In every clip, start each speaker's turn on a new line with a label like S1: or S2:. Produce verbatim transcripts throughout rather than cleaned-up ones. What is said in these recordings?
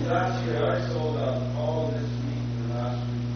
S1: Last year I sold out all this week last week.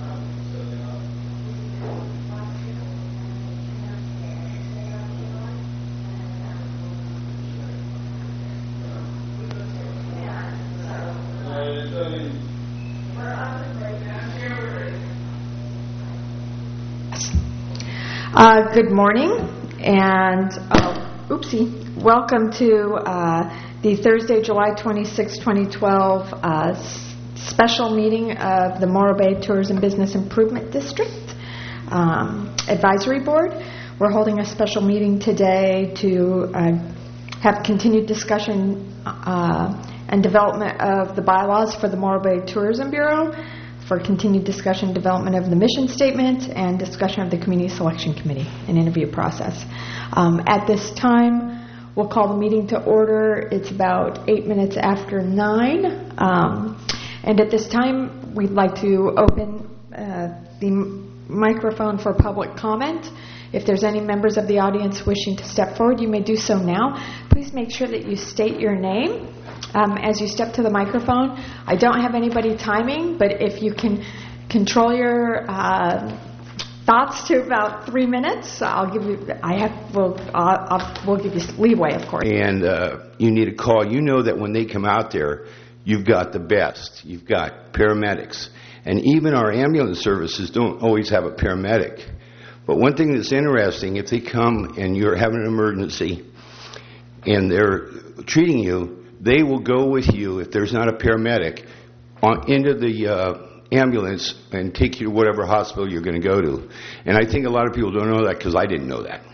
S2: Uh, good morning, and uh, oopsie, welcome to uh, the Thursday, July twenty-sixth, twenty twelve uh, s- special meeting of the Morro Bay Tourism Business Improvement District um, Advisory Board. We're holding a special meeting today to uh, have continued discussion uh, and development of the bylaws for the Morro Bay Tourism Bureau, for continued discussion and development of the mission statement, and discussion of the Community Selection Committee and interview process. Um, at this time, we'll call the meeting to order. It's about eight minutes after nine. Um, and at this time, we'd like to open uh, the m- microphone for public comment. If there's any members of the audience wishing to step forward, you may do so now. Please make sure that you state your name Um, as you step to the microphone. I don't have anybody timing, but if you can control your uh, thoughts to about three minutes, I'll give you. I have. We'll. Uh, I'll, we'll give you leeway, of course.
S3: And uh, you need a call. You know that when they come out there, you've got the best. You've got paramedics, and even our ambulance services don't always have a paramedic. But one thing that's interesting, if they come and you're having an emergency, and they're treating you, they will go with you, if there's not a paramedic, on, into the uh, ambulance and take you to whatever hospital you're going to go to. And I think a lot of people don't know that because I didn't know that.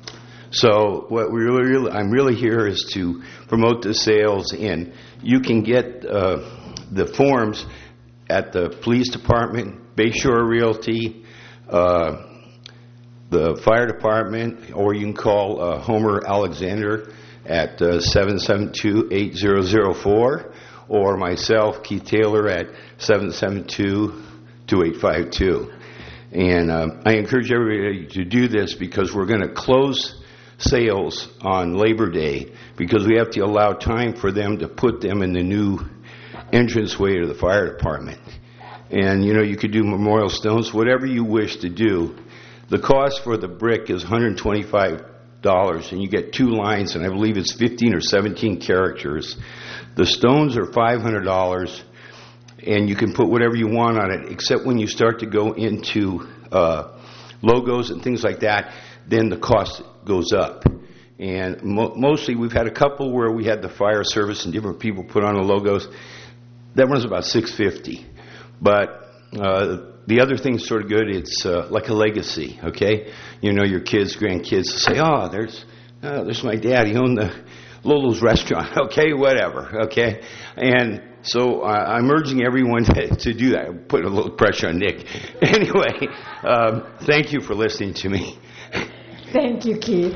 S3: So what we really, really, I'm really here is to promote the sales. And you can get uh, the forms at the police department, Bayshore Realty, uh, the fire department, or you can call uh, Homer Alexander at uh, seven seven two, eight zero zero four, or myself, Keith Taylor, at seven seven two, two eight five two. And um, I encourage everybody to do this because we're going to close sales on Labor Day because we have to allow time for them to put them in the new entranceway to the fire department. And, you know, you could do memorial stones, whatever you wish to do. The cost for the brick is one hundred twenty-five dollars, and you get two lines, and I believe it's fifteen or seventeen characters. The stones are five hundred dollars, and you can put whatever you want on it, except when you start to go into uh, logos and things like that, then the cost goes up. And mo- mostly we've had a couple where we had the fire service and different people put on the logos. That runs about six hundred fifty dollars. But uh, the other thing's sort of good. It's uh, like a legacy, okay? You know, your kids, grandkids say, oh, there's oh, there's my dad. He owned the Lolo's restaurant. Okay, whatever, okay? And so uh, I'm urging everyone to, to do that. I'm putting a little pressure on Nick. Anyway, um, thank you for listening to me.
S2: Thank you, Keith.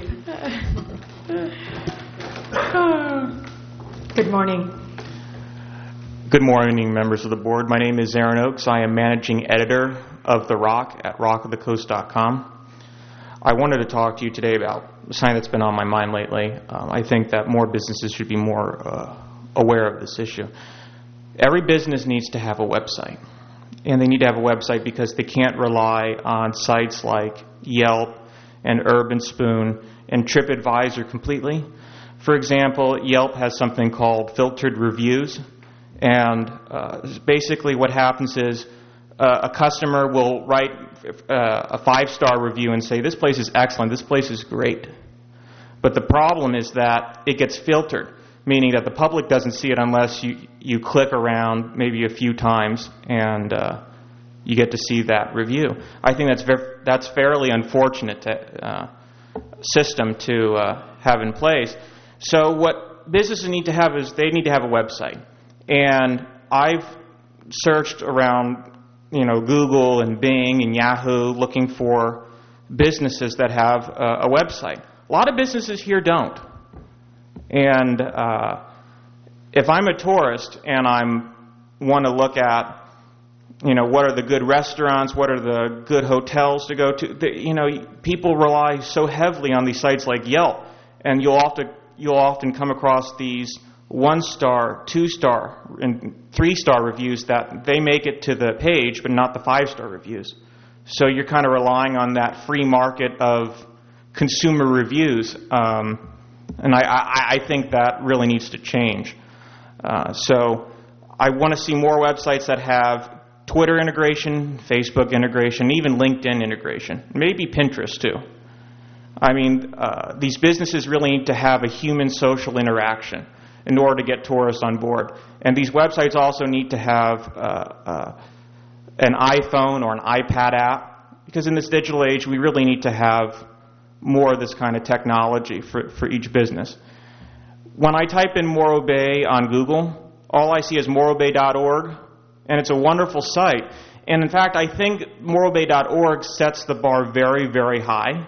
S2: Good morning.
S4: Good morning, members of the board. My name is Aaron Oakes. I am managing editor of The Rock at rock of the coast dot com. I wanted to talk to you today about something that's been on my mind lately. Um, I think that more businesses should be more uh, aware of this issue. Every business needs to have a website. And they need to have a website because they can't rely on sites like Yelp and Urban Spoon and TripAdvisor completely. For example, Yelp has something called filtered reviews. And uh, basically what happens is uh, a customer will write uh, a five-star review and say, this place is excellent, this place is great. But the problem is that it gets filtered, meaning that the public doesn't see it unless you, you click around maybe a few times and uh, you get to see that review. I think that's ver- that's fairly unfortunate to, uh, system to uh, have in place. So what businesses need to have is they need to have a website. And I've searched around, you know, Google and Bing and Yahoo looking for businesses that have a, a website. A lot of businesses here don't. And uh, if I'm a tourist and I'm want to look at, you know, what are the good restaurants, what are the good hotels to go to, the, you know, people rely so heavily on these sites like Yelp, and you'll often you'll often come across these one-star, two-star, and three-star reviews that they make it to the page, but not the five-star reviews. So you're kind of relying on that free market of consumer reviews, um, and I, I, I think that really needs to change. Uh, so I want to see more websites that have Twitter integration, Facebook integration, even LinkedIn integration, maybe Pinterest too. I mean, uh, these businesses really need to have a human social interaction in order to get tourists on board. And these websites also need to have uh, uh, an iPhone or an iPad app, because in this digital age, we really need to have more of this kind of technology for, for each business. When I type in Morro Bay on Google, all I see is morro bay dot org, and it's a wonderful site. And in fact, I think morro bay dot org sets the bar very, very high.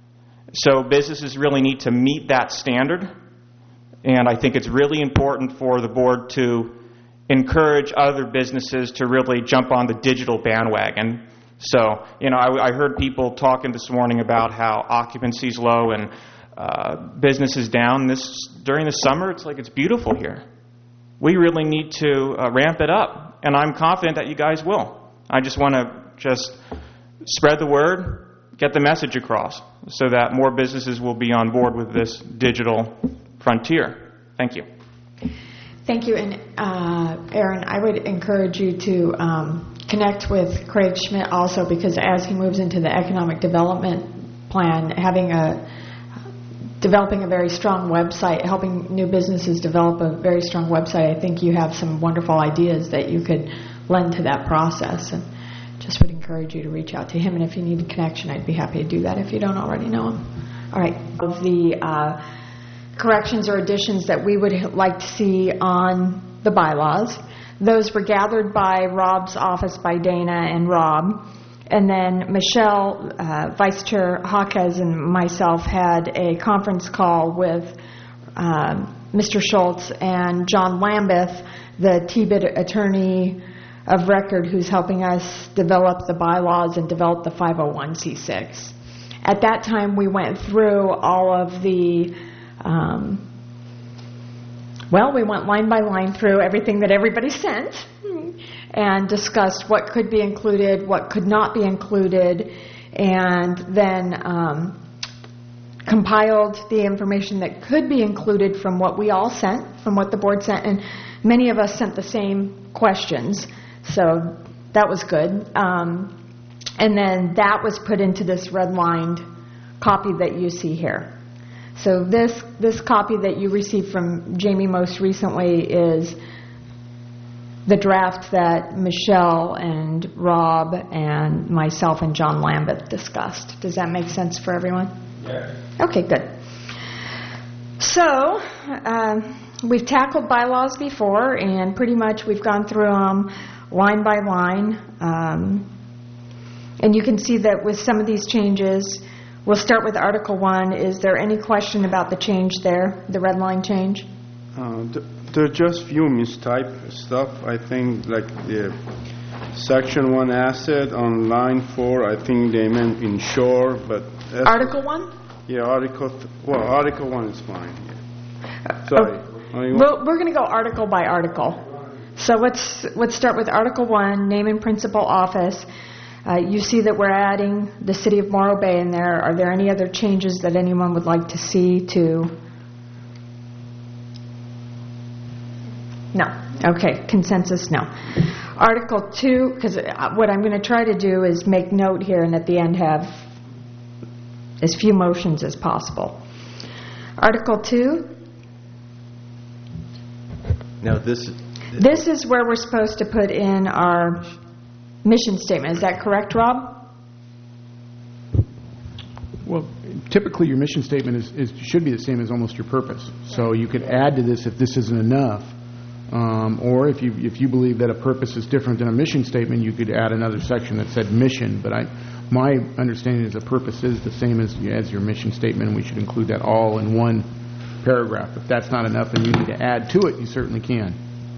S4: So businesses really need to meet that standard. And I think it's really important for the board to encourage other businesses to really jump on the digital bandwagon. So, you know, I, I heard people talking this morning about how occupancy is low and uh, business is down. This during the summer, it's like it's beautiful here. We really need to uh, ramp it up, and I'm confident that you guys will. I just want to just spread the word, get the message across, so that more businesses will be on board with this digital frontier. Thank you.
S2: Thank you. And uh, Aaron, I would encourage you to um, connect with Craig Schmidt also, because as he moves into the economic development plan, having a developing a very strong website, helping new businesses develop a very strong website, I think you have some wonderful ideas that you could lend to that process. And just would encourage you to reach out to him. And if you need a connection, I'd be happy to do that if you don't already know him. All right. Of the uh, corrections or additions that we would like to see on the bylaws. Those were gathered by Rob's office, by Dana and Rob. And then Michelle, uh, Vice Chair Hawkes, and myself had a conference call with um, Mister Schultz and John Lambeth, the T B I D attorney of record who's helping us develop the bylaws and develop the five oh one c six. At that time, we went through all of the Um, well, we went line by line through everything that everybody sent and discussed what could be included, what could not be included, and then um, compiled the information that could be included from what we all sent, from what the board sent, and many of us sent the same questions, so that was good. Um, and then that was put into this redlined copy that you see here. So this this copy that you received from Jamie most recently is the draft that Michelle and Rob and myself and John Lambeth discussed. Does that make sense for everyone?
S1: Yes.
S2: Okay, good. So uh, we've tackled bylaws before, and pretty much we've gone through them line by line. Um, and you can see that with some of these changes, we'll start with Article one. Is there any question about the change there, the red line change?
S5: Uh, th- there are just few mistyped stuff. I think like the Section one asset on line four, I think they meant insure, but...
S2: Article one?
S5: Yeah, Article... Th- well, Article one is fine. Yeah. Sorry.
S2: Uh,
S5: I mean,
S2: well, we're going to go article by article. So let's let's start with Article one, name and principal office. Uh, you see that we're adding the City of Morro Bay in there. Are there any other changes that anyone would like to see to? No. Okay. Consensus, no. Article two, because what I'm going to try to do is make note here and at the end have as few motions as possible. Article two.
S6: Now this.
S2: This is where we're supposed to put in our mission statement. Is that correct, Rob?
S7: Well, typically your mission statement is, is should be the same as almost your purpose. So you could add to this if this isn't enough, um, or if you if you believe that a purpose is different than a mission statement, you could add another section that said mission. But I, my understanding is a purpose is the same as as your mission statement, and we should include that all in one paragraph. If that's not enough and you need to add to it, you certainly can.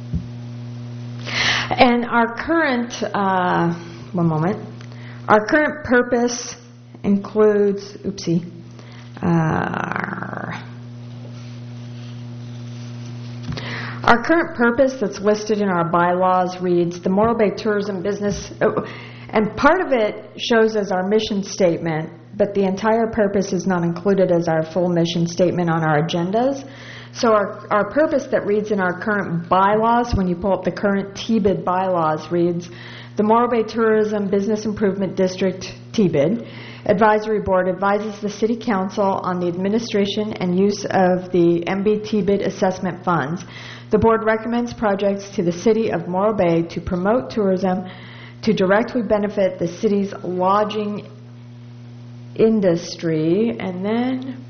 S2: And our current, uh, one moment, our current purpose includes, oopsie, uh, Our current purpose that's listed in our bylaws reads, the Morro Bay Tourism Business, oh, and part of it shows as our mission statement, but the entire purpose is not included as our full mission statement on our agendas. So our, our purpose that reads in our current bylaws, when you pull up the current T B I D bylaws, reads, the Morro Bay Tourism Business Improvement District, T B I D, Advisory Board advises the City Council on the administration and use of the M B T B I D assessment funds. The Board recommends projects to the City of Morro Bay to promote tourism, to directly benefit the city's lodging industry, and then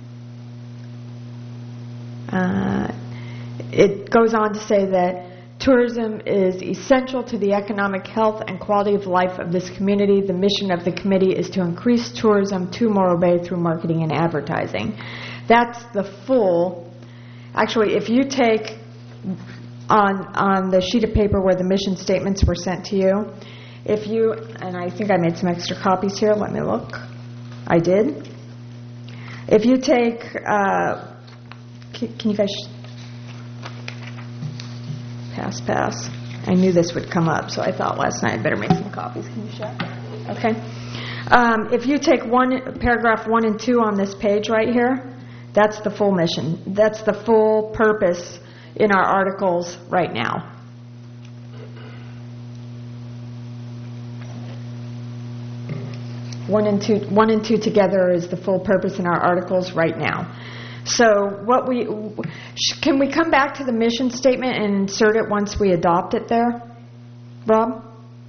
S2: uh, it goes on to say that tourism is essential to the economic health and quality of life of this community. The mission of the committee is to increase tourism to Morro Bay through marketing and advertising. That's the full. Actually, if you take on on the sheet of paper where the mission statements were sent to you, if you, and I think I made some extra copies here. Let me look. I did. If you take, uh, can, can you guys pass, pass? I knew this would come up, so I thought last night I better make some copies. Can you share? Okay. Um, if you take one paragraph one and two on this page right here, that's the full mission. That's the full purpose in our articles right now. One and two, one and two together is the full purpose in our articles right now. So, what we can we come back to the mission statement and insert it once we adopt it there, Rob?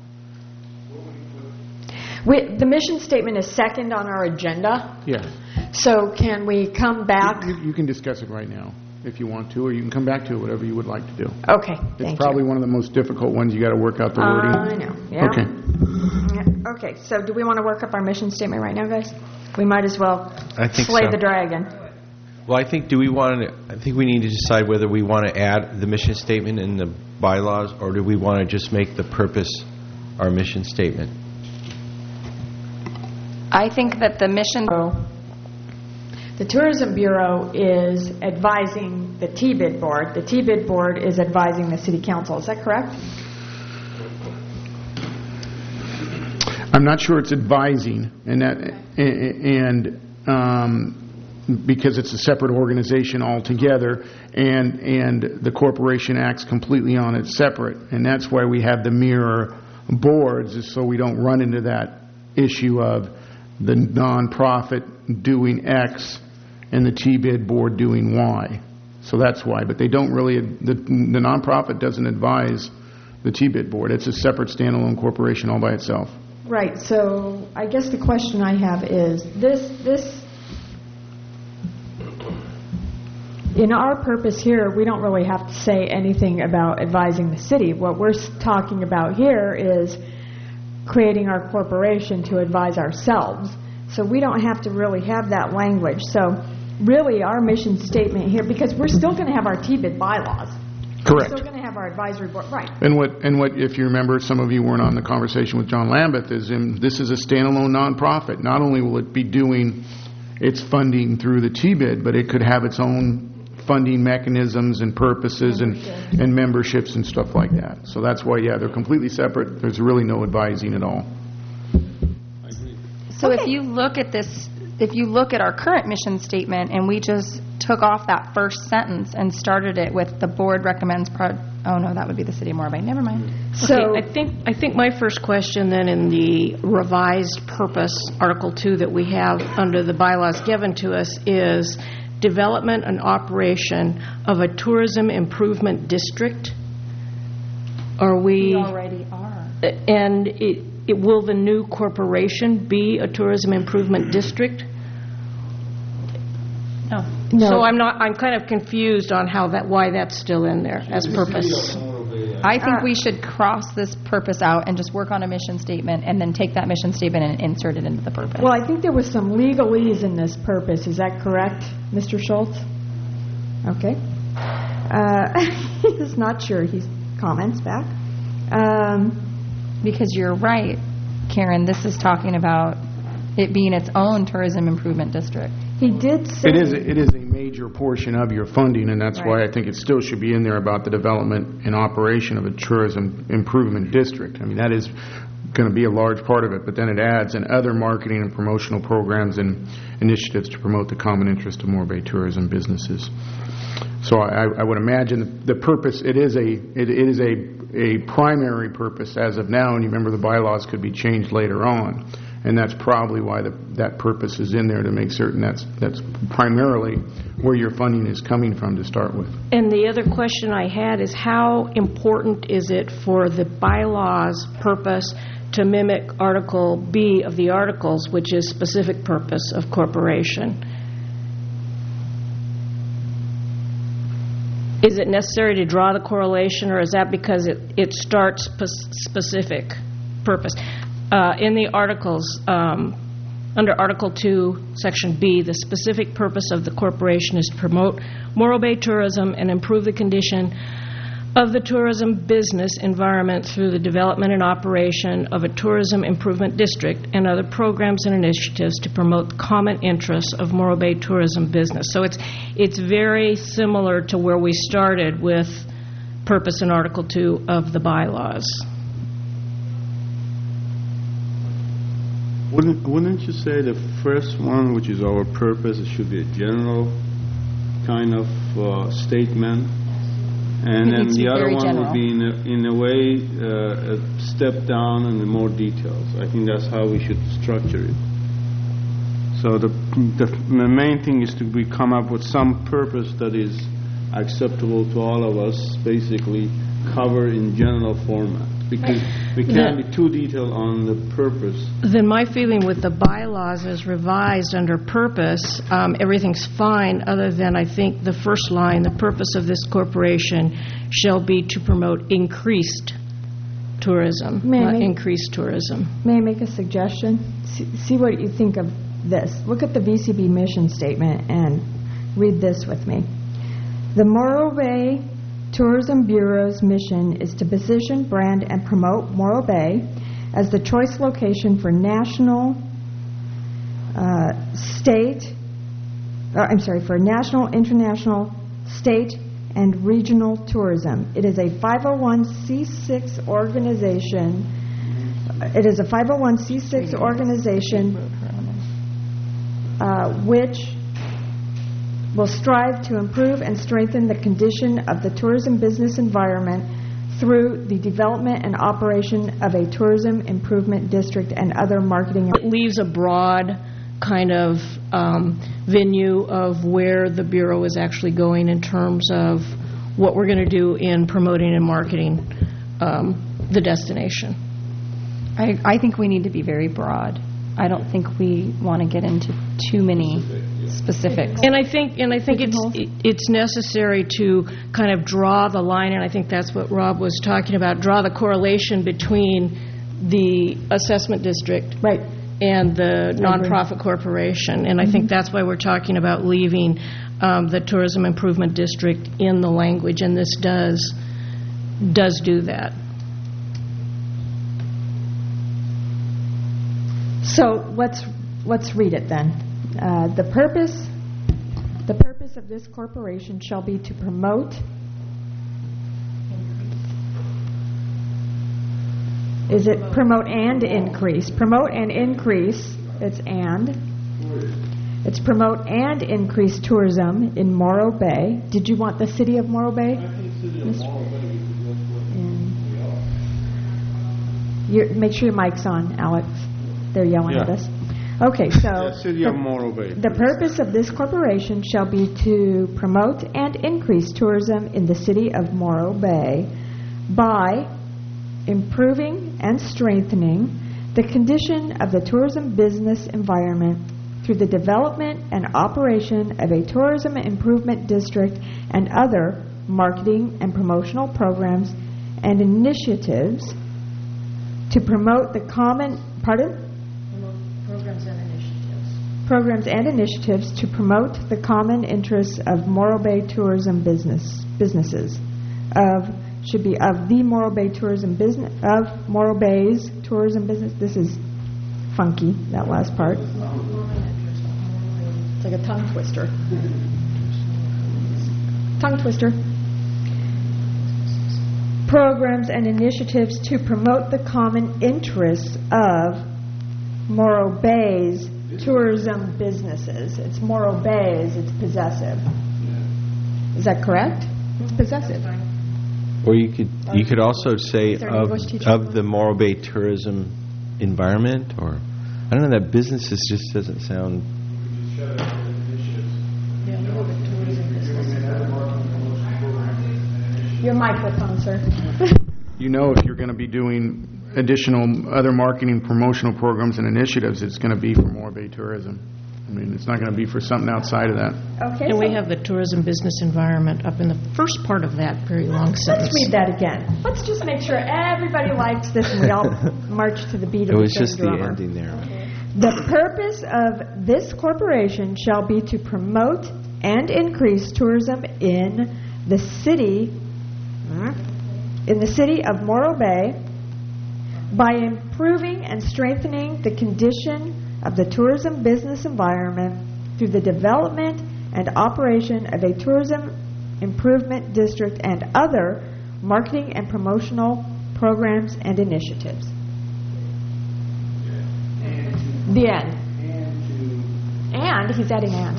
S2: We, the mission statement is second on our agenda.
S7: Yes.
S2: So, can we come back?
S7: You, you can discuss it right now if you want to, or you can come back to it, whatever you would like to do.
S2: Okay,
S7: It's
S2: thank
S7: probably
S2: you.
S7: one of the most difficult ones. You got to work out the wording.
S2: Uh, I know. Yeah.
S7: Okay.
S2: Yeah. Okay. So, do we want to work up our mission statement right now, guys? We might as well
S6: I think
S2: slay
S6: so.
S2: the dragon.
S6: Well, I think do we want to? I think we need to decide whether we want to add the mission statement in the bylaws, or do we want to just make the purpose our mission statement?
S8: I think that the mission.
S2: The Tourism Bureau is advising the T B I D board. The T B I D board is advising the City Council. Is that correct?
S7: I'm not sure it's advising, and that, and um, because it's a separate organization altogether, and and the corporation acts completely on it separate, and that's why we have the mirror boards, is so we don't run into that issue of the nonprofit doing X and the T B I D board doing Y. So that's why. But they don't really, the, the nonprofit doesn't advise the T B I D board. It's a separate standalone corporation all by itself.
S2: Right. So I guess the question I have is this: this in our purpose here, we don't really have to say anything about advising the city. What we're talking about here is creating our corporation to advise ourselves. So we don't have to really have that language. So really our mission statement here, because we're still going to have our T B I D bylaws.
S7: Correct.
S2: We're still going to have our advisory board. Right.
S7: And what, and what, if you remember, some of you weren't on the conversation with John Lambeth, is in, this is a standalone nonprofit. Not only will it be doing its funding through the T B I D, but it could have its own funding mechanisms and purposes and, and memberships and stuff like that. So that's why, yeah, they're completely separate. There's really no advising at all.
S8: So
S2: Okay.
S8: if you look at this, if you look at our current mission statement and we just took off that first sentence and started it with the board recommends, pro oh no, that would be the City of Morro Bay. Never mind.
S2: So
S9: Okay, I think I think my first question then in the revised purpose, Article two, that we have under the bylaws given to us is development and operation of a tourism improvement district. Are we...
S8: We already are.
S9: And it, it, will the new corporation be a tourism improvement district?
S8: No.
S2: No.
S9: So I'm not, I'm kind of confused on how that, why that's still in there as purpose.
S8: I think
S2: Uh,
S8: we should cross this purpose out and just work on a mission statement and then take that mission statement and insert it into the purpose.
S2: Well, I think there was some legalese in this purpose. Is that correct, Mister Schultz? Okay. Uh, he's not sure. He comments back. Um,
S8: Because you're right, Karen, this is talking about it being its own tourism improvement district.
S2: He did say...
S7: It is, it is a major portion of your funding, and that's why I think it still should be in there about the development and operation of a tourism improvement district. I mean, that is going to be a large part of it, but then it adds in other marketing and promotional programs and initiatives to promote the common interest of Morro Bay tourism businesses. So I, I would imagine the purpose, it is a, it, it is a, a primary purpose as of now, and you remember the bylaws could be changed later on. And that's probably why the, that purpose is in there, to make certain that's that's primarily where your funding is coming from to start with.
S9: And the other question I had is, how important is it for the bylaws purpose to mimic Article B of the Articles, which is specific purpose of corporation? Is it necessary to draw the correlation, or is that because it, it starts spe- specific purpose? Uh, in the articles, um, under Article two, Section B, the specific purpose of the corporation is to promote Morro Bay tourism and improve the condition of the tourism business environment through the development and operation of a tourism improvement district and other programs and initiatives to promote the common interests of Morro Bay tourism business. So it's it's very similar to where we started with purpose in Article two of the bylaws.
S5: Wouldn't, wouldn't you say the first one, which is our purpose, it should be a general kind of uh, statement, and
S8: It
S5: then
S8: needs to
S5: the
S8: be
S5: other
S8: very
S5: one
S8: general.
S5: would be in a, in a way uh, a step down and more details. I think that's how we should structure it. So the, the the main thing is to be come up with some purpose that is acceptable to all of us, basically cover in general format, because we can't be too detailed on the purpose.
S9: Then my feeling with the bylaws as revised under purpose, um, everything's fine, other than I think the first line, the purpose of this corporation shall be to promote increased tourism,
S2: May I
S9: not
S2: make-
S9: increased tourism.
S2: May I make a suggestion? See, see what you think of this. Look at the V C B mission statement and read this with me. The Morro Bay Tourism Bureau's mission is to position, brand, and promote Morro Bay as the choice location for national, uh, state, uh, I'm sorry, for national, international, state, and regional tourism. It is a five oh one c six organization. It is a five oh one c six organization uh, which will strive to improve and strengthen the condition of the tourism business environment through the development and operation of a tourism improvement district and other marketing.
S9: It leaves a broad kind of um, venue of where the Bureau is actually going in terms of what we're going to do in promoting and marketing um, the destination.
S8: I, I think we need to be very broad. I don't think we want to get into too many specifics.
S9: And I think, and I think it's it's necessary to kind of draw the line, and I think that's what Rob was talking about, draw the correlation between the assessment district
S2: Right.
S9: and the nonprofit corporation. And I think that's why we're talking about leaving um, the tourism improvement district in the language, and this does does do that.
S2: So let's let's read it then. Uh, the purpose the purpose of this corporation shall be to promote. Is it promote and increase? Promote and increase. It's and. It's promote and increase tourism in Morro Bay. Did you want the city of Morro Bay? You're, make sure your mic's on, Alex. They're yelling at
S5: Yeah.
S2: us. Okay, so
S5: Yeah, City of
S2: the,
S5: Morro Bay.
S2: the purpose of this corporation shall be to promote and increase tourism in the city of Morro Bay by improving and strengthening the condition of the tourism business environment through the development and operation of a tourism improvement district and other marketing and promotional programs and initiatives to promote the common, pardon?
S9: Programs and initiatives.
S2: Programs and initiatives to promote the common interests of Morro Bay tourism business businesses. Of should be of the Morro Bay tourism business of Morro Bay's tourism business. This is funky, that last part. It's like a tongue twister. Tongue twister. Programs and initiatives to promote the common interests of Morro Bay's tourism businesses. It's Morro Bay's, it's possessive. Is that correct? It's possessive.
S6: Or you could you could also say
S2: Is there an
S6: of
S2: English teacher?
S6: of the Morro Bay tourism environment, or I don't know, that businesses just doesn't sound.
S2: Your microphone, sir.
S7: You know, if you're going to be doing additional other marketing promotional programs and initiatives, it's going to be for Morro Bay tourism. I mean, it's not going to be for something outside of that.
S2: Okay.
S9: And we
S2: so
S9: have the tourism business environment up in the first part of that very long sentence.
S2: let's read that again. Let's just make sure everybody likes this and we all march to the beat
S6: It
S2: of
S6: was
S2: the same
S6: just the
S2: drummer.
S6: ending there.
S2: The purpose of this corporation shall be to promote and increase tourism in the city, in the city of Morro Bay by improving and strengthening the condition of the tourism business environment through the development and operation of a tourism improvement district and other marketing and promotional programs and initiatives. The end. And, he's adding and.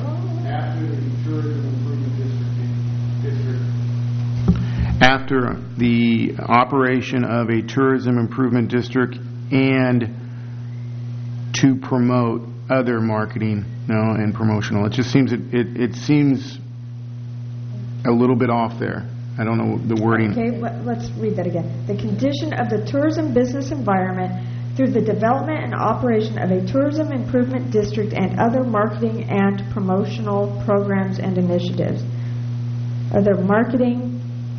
S7: After the operation of a tourism improvement district and to promote other marketing, no, and promotional. It just seems, it, it, it seems a little bit off there. I don't know the wording.
S2: Okay, let, let's read that again. The condition of the tourism business environment through the development and operation of a tourism improvement district and other marketing and promotional programs and initiatives. Other marketing,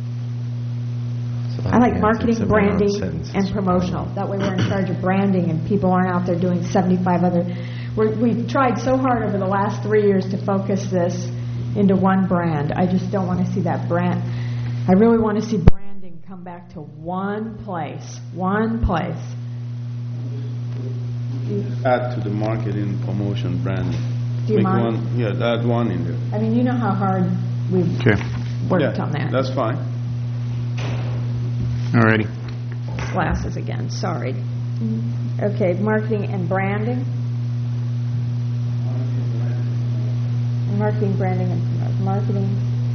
S2: I like marketing, branding, and promotional. That way we're in charge of branding and people aren't out there doing seventy-five other. We're, we've tried so hard over the last three years to focus this into one brand. I just don't want to see that brand. I really want to see branding come back to one place, one place.
S5: Add to the marketing, promotion, branding.
S2: Do you
S5: Make
S2: mind?
S5: one, yeah, add one in there.
S2: I mean, you know how hard we've
S7: Okay.
S2: worked
S5: Yeah,
S2: on that.
S5: that's fine.
S7: Alrighty.
S2: Glasses again, sorry. Okay, marketing and branding. Marketing, branding, and promo- marketing.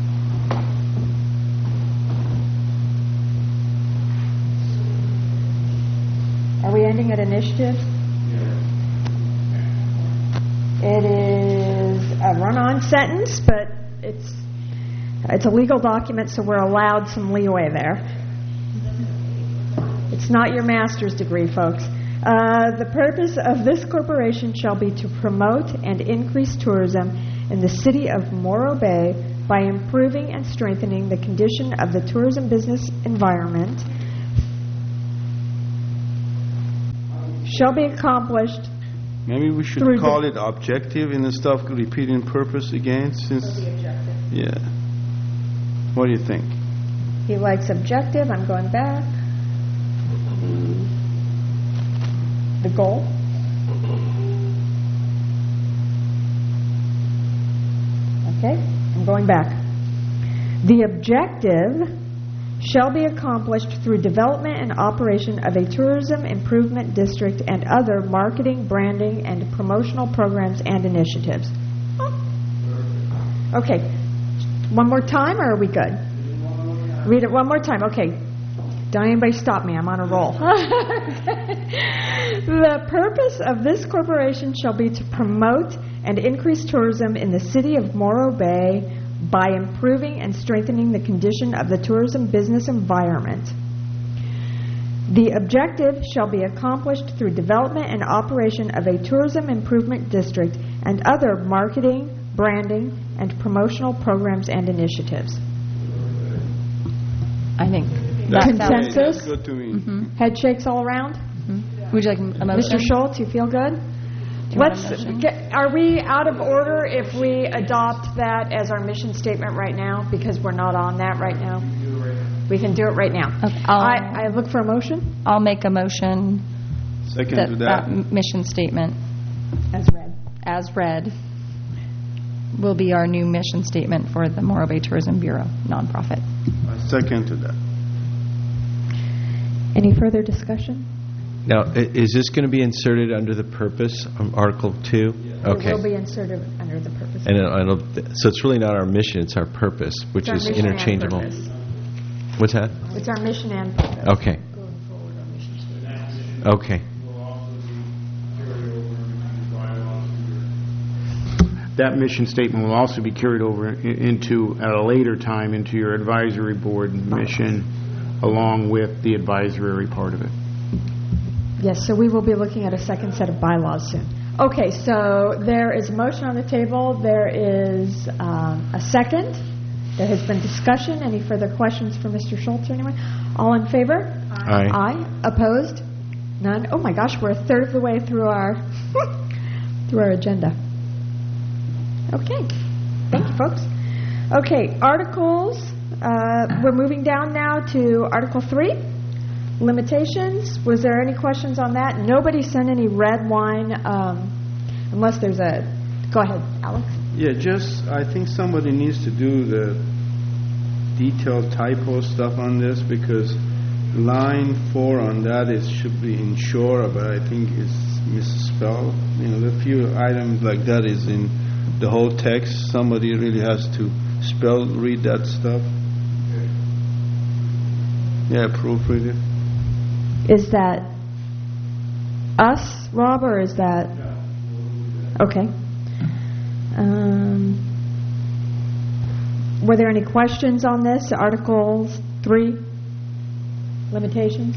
S2: Are we ending at initiative? It is a run-on sentence, but it's it's a legal document, so we're allowed some leeway there. It's not your master's degree, folks. Uh, the purpose of this corporation shall be to promote and increase tourism in the city of Morro Bay by improving and strengthening the condition of the tourism business environment. Shall be accomplished.
S5: Maybe we should
S2: Through
S5: call
S2: the-
S5: it objective instead of repeating purpose again, since... Yeah. What do you think?
S2: He likes objective. I'm going back. The goal. Okay, I'm going back. The objective shall be accomplished through development and operation of a tourism improvement district and other marketing, branding, and promotional programs and initiatives. Okay, one more time, or are we good? Read it one more time. Okay. Don't anybody stop me. I'm on a roll. The purpose of this corporation shall be to promote and increase tourism in the city of Morro Bay by improving and strengthening the condition of the tourism business environment. The objective shall be accomplished through development and operation of a tourism improvement district and other marketing, branding, and promotional programs and initiatives.
S8: I think
S5: That's
S8: that sounds...
S2: Consensus?
S5: That's good to me.
S8: Mhm.
S2: Head shakes all around?
S8: Mhm. Would you like a motion?
S2: Mister Schultz, you feel good?
S8: you want a
S2: Let's
S8: motion?
S2: get, are we out of order if we adopt that as our mission statement right now? Because we're not on that right now. We can do it right now.
S8: Okay, I'll-
S2: I, I look for a motion
S8: I'll make a motion
S5: Second
S8: that
S5: to
S8: that
S5: that.
S8: m- mission statement
S2: as read.
S8: as read. will be our new mission statement for the Morro Bay Tourism Bureau nonprofit.
S5: I second to that.
S2: Any further discussion?
S6: Now, i- is this going to be inserted under the purpose of Article two? Okay.
S2: It will be inserted under the purpose.
S6: And it'll- it'll- so it's really not our mission, it's our purpose, which
S2: It's our
S6: is
S2: mission and
S6: interchangeable.
S2: purpose.
S6: What's that?
S2: It's our mission and purpose.
S6: Okay. Okay.
S7: That mission statement will also be carried over i- into, at a later time, into your advisory board mission, along with the advisory part of it.
S2: Yes, so we will be looking at a second set of bylaws soon. Okay, so there is a motion on the table. There is um, a second. There has been discussion. Any further questions for Mister Schultz or anyone? All in favor?
S6: Aye.
S2: Aye. Opposed? None? Oh my gosh, we're a third of the way through our through our agenda. Okay. Thank you, folks. Okay, articles. Uh, we're moving down now to Article three. Limitations. Was there any questions on that? Nobody sent any red wine, um, unless there's a... Go ahead, Alex.
S5: Yeah, just, I think somebody needs to do the detailed typo stuff on this, because line four on that is, should be ensure, but I think it's misspelled. You know, the few items like that is in the whole text. Somebody really has to spell, read that stuff. Yeah, proofread it.
S2: Is that us, Rob, or is that... Okay. Um, were there any questions on this? Article three? Limitations?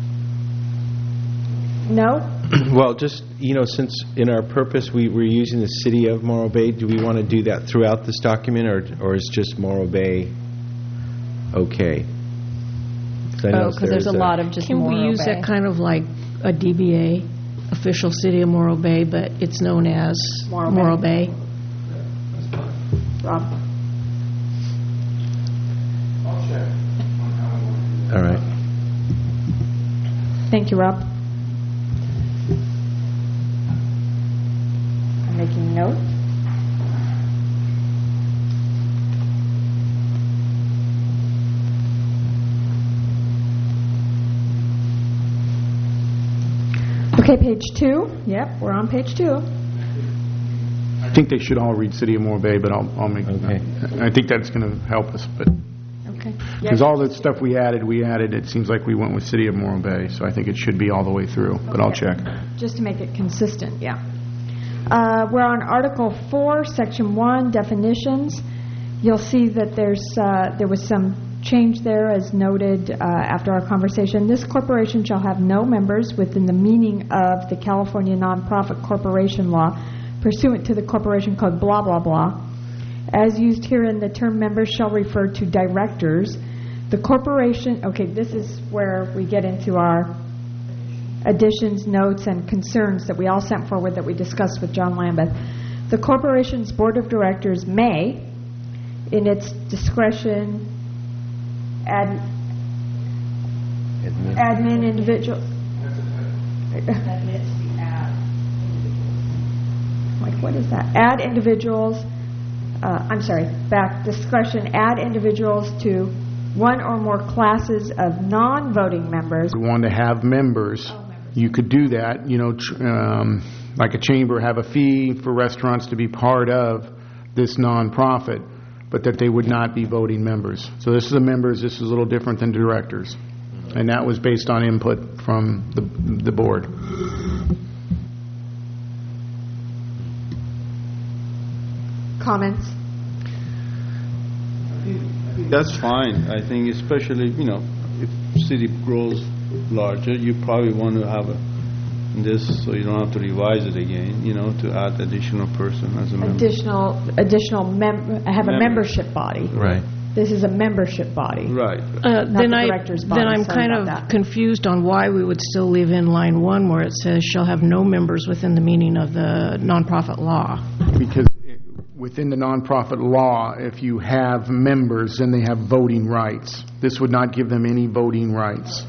S2: No?
S6: Well, just, you know, since in our purpose we, we're using the city of Morro Bay, do we want to do that throughout this document, or or is just Morro Bay okay?
S8: Oh, because there's a lot of just
S9: Can we
S8: Morro
S9: use
S8: Bay.
S9: that kind of like a D B A, official city of Morro Bay, but it's known as
S2: Morro
S9: Morro
S2: Bay.
S9: Bay?
S2: Rob?
S1: I'll check on how I want to do that.
S6: All right.
S2: Thank you, Rob. I'm making note. Okay, page two. Yep, we're on page two.
S7: I think they should all read City of Morro Bay, but I'll, I'll make,
S6: Okay.
S7: I think that's going to help us, but,
S2: Okay.
S7: because all the stuff we added, we added, it seems like we went with City of Morro Bay, so I think it should be all the way through, but I'll check.
S2: Just to make it consistent, yeah. Uh, We're on Article four, Section one, definitions. You'll see that there's, uh, there was some change there as noted uh, after our conversation. This corporation shall have no members within the meaning of the California Nonprofit Corporation Law pursuant to the Corporation Code blah, blah, blah. As used herein, the term members shall refer to directors. The corporation, okay, this is where we get into our additions, notes, and concerns that we all sent forward that we discussed with John Lambeth. The corporation's board of directors may, in its discretion, add
S6: Admin.
S2: admin individual. Like, what is that? Add individuals, uh, I'm sorry, back, discretion, add individuals to one or more classes of non-voting members.
S7: If you want to have members, you could do that, you know, tr- um, like a chamber, have a fee for restaurants to be part of this nonprofit, but that they would not be voting members. So this is the members, this is a little different than directors. And that was based on input from the, the board.
S2: Comments?
S5: That's fine. I think especially, you know, if city grows larger, you probably want to have a, this so you don't have to revise it again, you know, to add additional person as a member.
S2: Additional, additional mem, have a
S5: Members.
S2: membership body.
S6: Right.
S2: This is a membership body.
S5: Right.
S9: Uh,
S2: Not
S9: Then
S2: the
S9: I,
S2: director's body,
S9: then I'm
S2: sorry
S9: kind
S2: about
S9: of
S2: that.
S9: confused on why we would still leave in line one where it says shall have no members within the meaning of the nonprofit law.
S7: Because it- within the nonprofit law, if you have members, then they have voting rights. This would not give them any voting rights.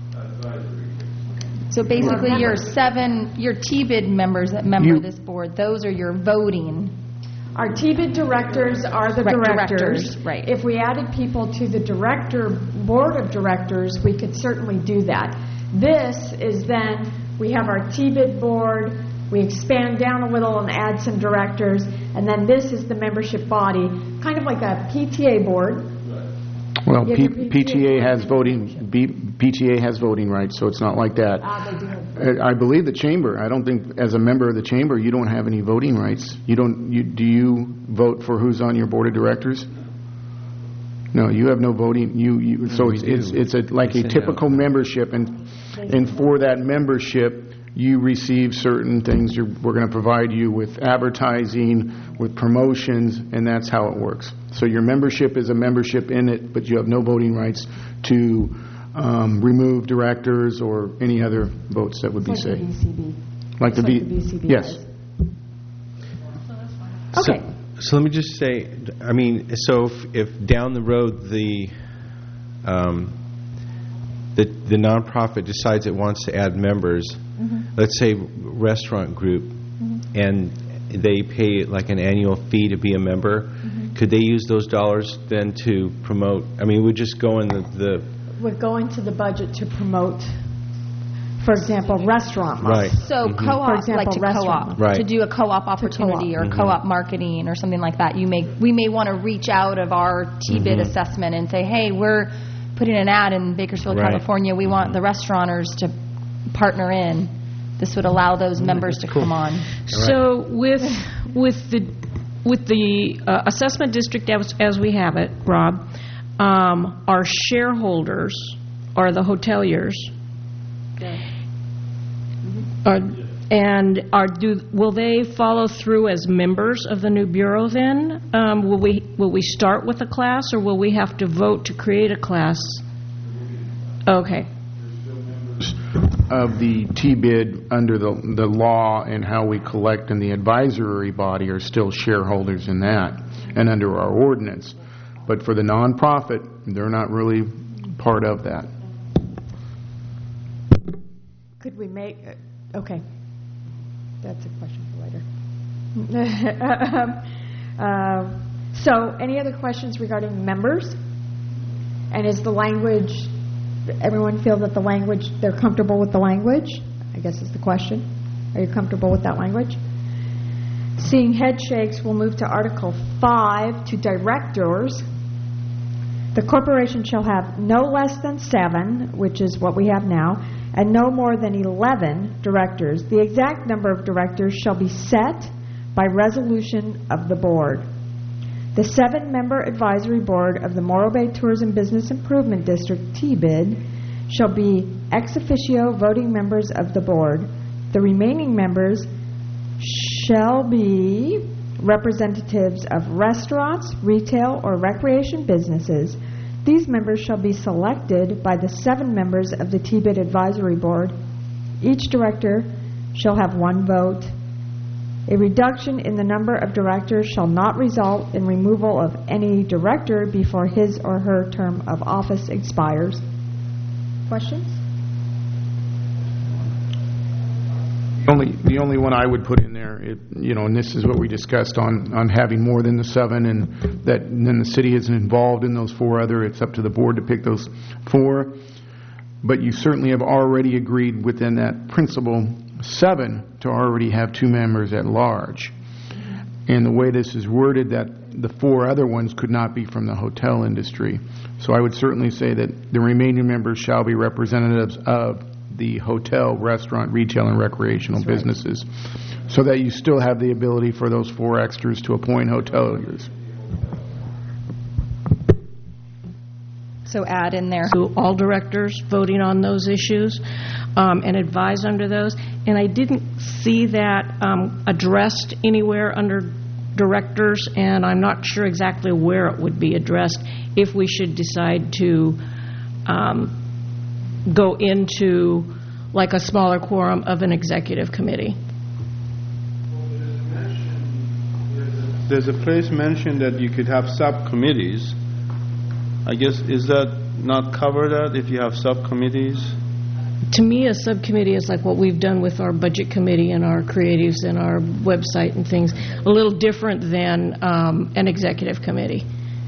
S8: So basically, your seven, your T B I D members that member
S7: You-
S8: this board, those are your voting
S2: Our T B I D directors are the
S8: Right,
S2: directors.
S8: directors, right.
S2: If we added people to the director, board of directors, we could certainly do that. This is then, we have our T B I D board, we expand down a little and add some directors, and then this is the membership body, kind of like a P T A board.
S7: Well,
S2: Yeah,
S7: P-
S2: the
S7: P T A has voting, B- P T A has voting rights, so it's not like that.
S2: Ah, they do have
S7: Uh, I believe the chamber, I don't think, as a member of the chamber, you don't have any voting rights. You don't, you, do you vote for who's on your board of directors? No, you have no voting, you, you, so
S6: we
S7: it's, it's
S6: do.
S7: it's a, like a
S6: Send
S7: typical
S6: out.
S7: membership, and, and for that membership, you receive certain things. You're, we're going to provide you with advertising, with promotions, and that's how it works. So your membership is a membership in it, but you have no voting rights to um, remove directors or any other votes that would be
S2: like the
S7: saved.
S2: V C B.
S7: Like the
S2: Like
S7: V,
S2: the V C B
S7: yes.
S2: does.
S6: So-
S2: Okay.
S6: So let me just say, I mean, so if, if down the road the, um, the the nonprofit decides it wants to add members, let's say restaurant group, and they pay like an annual fee to be a member, could they use those dollars then to promote? I mean, it would just go in the, the
S2: We're going to the budget to promote, for example, restaurant.
S6: right.
S8: So
S6: Mhm.
S8: co-op,
S2: For example,
S8: like to
S2: restaurant.
S8: co-op,
S6: Right.
S8: to do a co-op opportunity or co-op marketing or something like that. You may we may want to reach out of our T B I D assessment and say, hey, we're putting an ad in Bakersfield,
S6: Right.
S8: California. We want the restauranteurs to partner in. This would allow those members to come on.
S9: So with, with the, with the uh, assessment district as, as we have it, Rob, um, our shareholders are the hoteliers. Are, and are, do, will they follow through as members of the new bureau then? Um, will we, will we start with a class, or will we have to vote to create a class? Okay.
S7: Of the T B I D under the, the law and how we collect in the advisory body are still shareholders in that and under our ordinance. But for the nonprofit, they're not really part of that.
S2: Could we make, uh, okay, that's a question for later. Um, uh, So, any other questions regarding members? And is the language, everyone feel that the language, they're comfortable with the language? I guess is the question. Are you comfortable with that language? Seeing head shakes, we'll move to Article five, to directors. The corporation shall have no less than seven, which is what we have now, and no more than eleven directors. The exact number of directors shall be set by resolution of the board. The seven-member advisory board of the Morro Bay Tourism Business Improvement District, T B I D, shall be ex officio voting members of the board. The remaining members shall be representatives of restaurants, retail, or recreation businesses. These members shall be selected by the seven members of the T B I D Advisory Board. Each director shall have one vote. A reduction in the number of directors shall not result in removal of any director before his or her term of office expires. Questions?
S7: The only, the only one I would put in there, it, you know, and this is what we discussed on, on having more than the seven, and that then the city isn't involved in those four other, it's up to the board to pick those four. But you certainly have already agreed within that principle seven to already have two members at large. And the way this is worded, that the four other ones could not be from the hotel industry. So I would certainly say that the remaining members shall be representatives of the hotel, restaurant, retail, and recreational businesses, so that you still have the ability for those four extras to appoint hoteliers.
S8: So add in there.
S9: So all directors voting on those issues um, and advise under those. And I didn't see that um, addressed anywhere under directors, and I'm not sure exactly where it would be addressed if we should decide to um, go into like a smaller quorum of an executive committee.
S5: There's a place mentioned that you could have subcommittees. I guess, is that not cover that if you have subcommittees?
S9: to me, a subcommittee is like what we've done with our budget committee and our creatives and our website and things, a little different than um, an executive committee.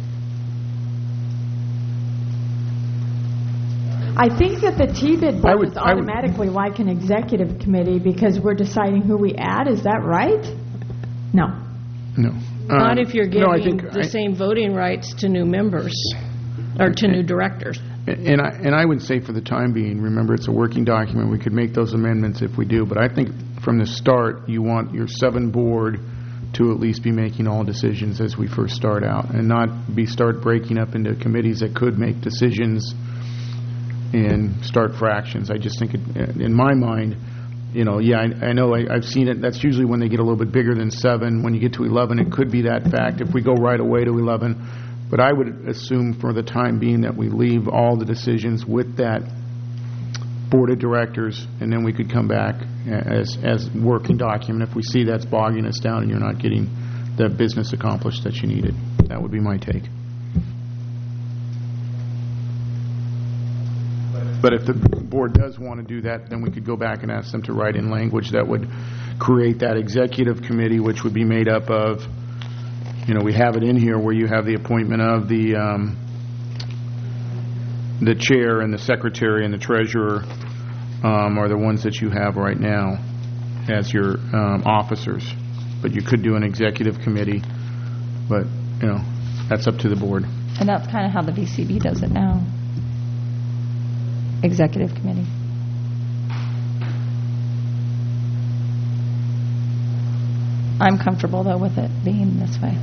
S2: I think that the T B I D
S7: I
S2: board
S7: would-
S2: is
S7: I would-
S2: automatically like an executive committee because we're deciding who we add. Is that right? No.
S7: No.
S9: Not
S7: Um,
S9: if you're
S7: no, I
S9: giving
S7: think
S9: the
S7: I-
S9: same voting rights to new members, or to new directors.
S7: And I, and I would say for the time being, remember, it's a working document, we could make those amendments if we do, but I think from the start, you want your seven board to at least be making all decisions as we first start out, and not be, start breaking up into committees that could make decisions and start fractions. I just think, it, in my mind, you know, yeah, I, I know, I, I've seen it, that's usually when they get a little bit bigger than seven. When you get to eleven, it could be that fact, if we go right away to eleven. But I would assume for the time being that we leave all the decisions with that board of directors, and then we could come back as as working document if we see that's bogging us down and you're not getting the business accomplished that you needed. That would be my take. But if the board does want to do that, then we could go back and ask them to write in language that would create that executive committee, which would be made up of, you know, we have it in here where you have the appointment of the um, the chair and the secretary and the treasurer um, are the ones that you have right now as your um, officers. But you could do an executive committee, but, you know, that's up to the board.
S8: And that's kind of how the V C B does it now. Executive committee. I'm comfortable, though, with it being this way.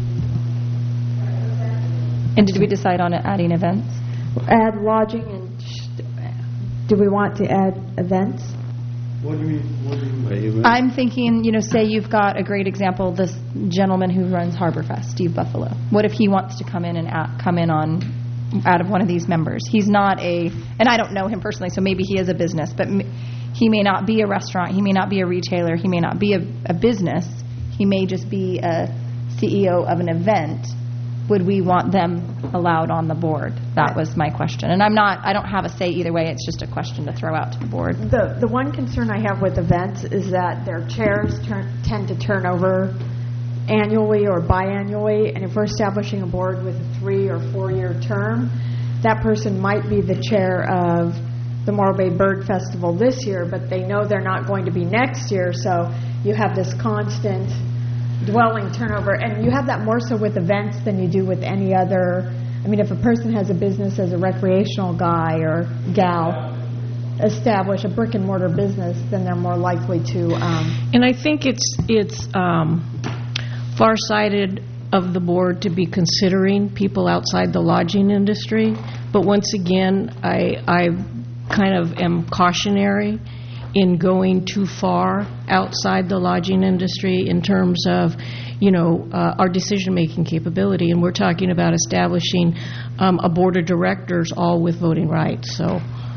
S8: And did we decide on adding events?
S2: Add lodging and, sh- do we want to add events?
S5: What do you mean? What do you mean?
S8: I'm thinking, you know, say you've got a great example, this gentleman who runs Harborfest, Steve Buffalo. What if he wants to come in and at, come in on out of one of these members? He's not a, and I don't know him personally, so maybe he is a business, but m- he may not be a restaurant, he may not be a retailer, he may not be a, a business, he may just be a C E O of an event. Would we want them allowed on the board? That was my question. And I'm not, I don't have a say either way, it's just a question to throw out to the board.
S2: The the one concern I have with events is that their chairs turn, tend to turn over annually or biannually, and if we're establishing a board with a three or four-year term, that person might be the chair of the Morro Bay Bird Festival this year, but they know they're not going to be next year, so you have this constant dwelling turnover, and you have that more so with events than you do with any other. I mean, if a person has a business as a recreational guy or gal, establish a brick and mortar business, then they're more likely to. Um,
S9: And I think it's it's um, far-sighted of the board to be considering people outside the lodging industry. But once again, I I kind of am cautionary in going too far outside the lodging industry in terms of, you know, uh, our decision-making capability. And we're talking about establishing um, a board of directors all with voting rights. So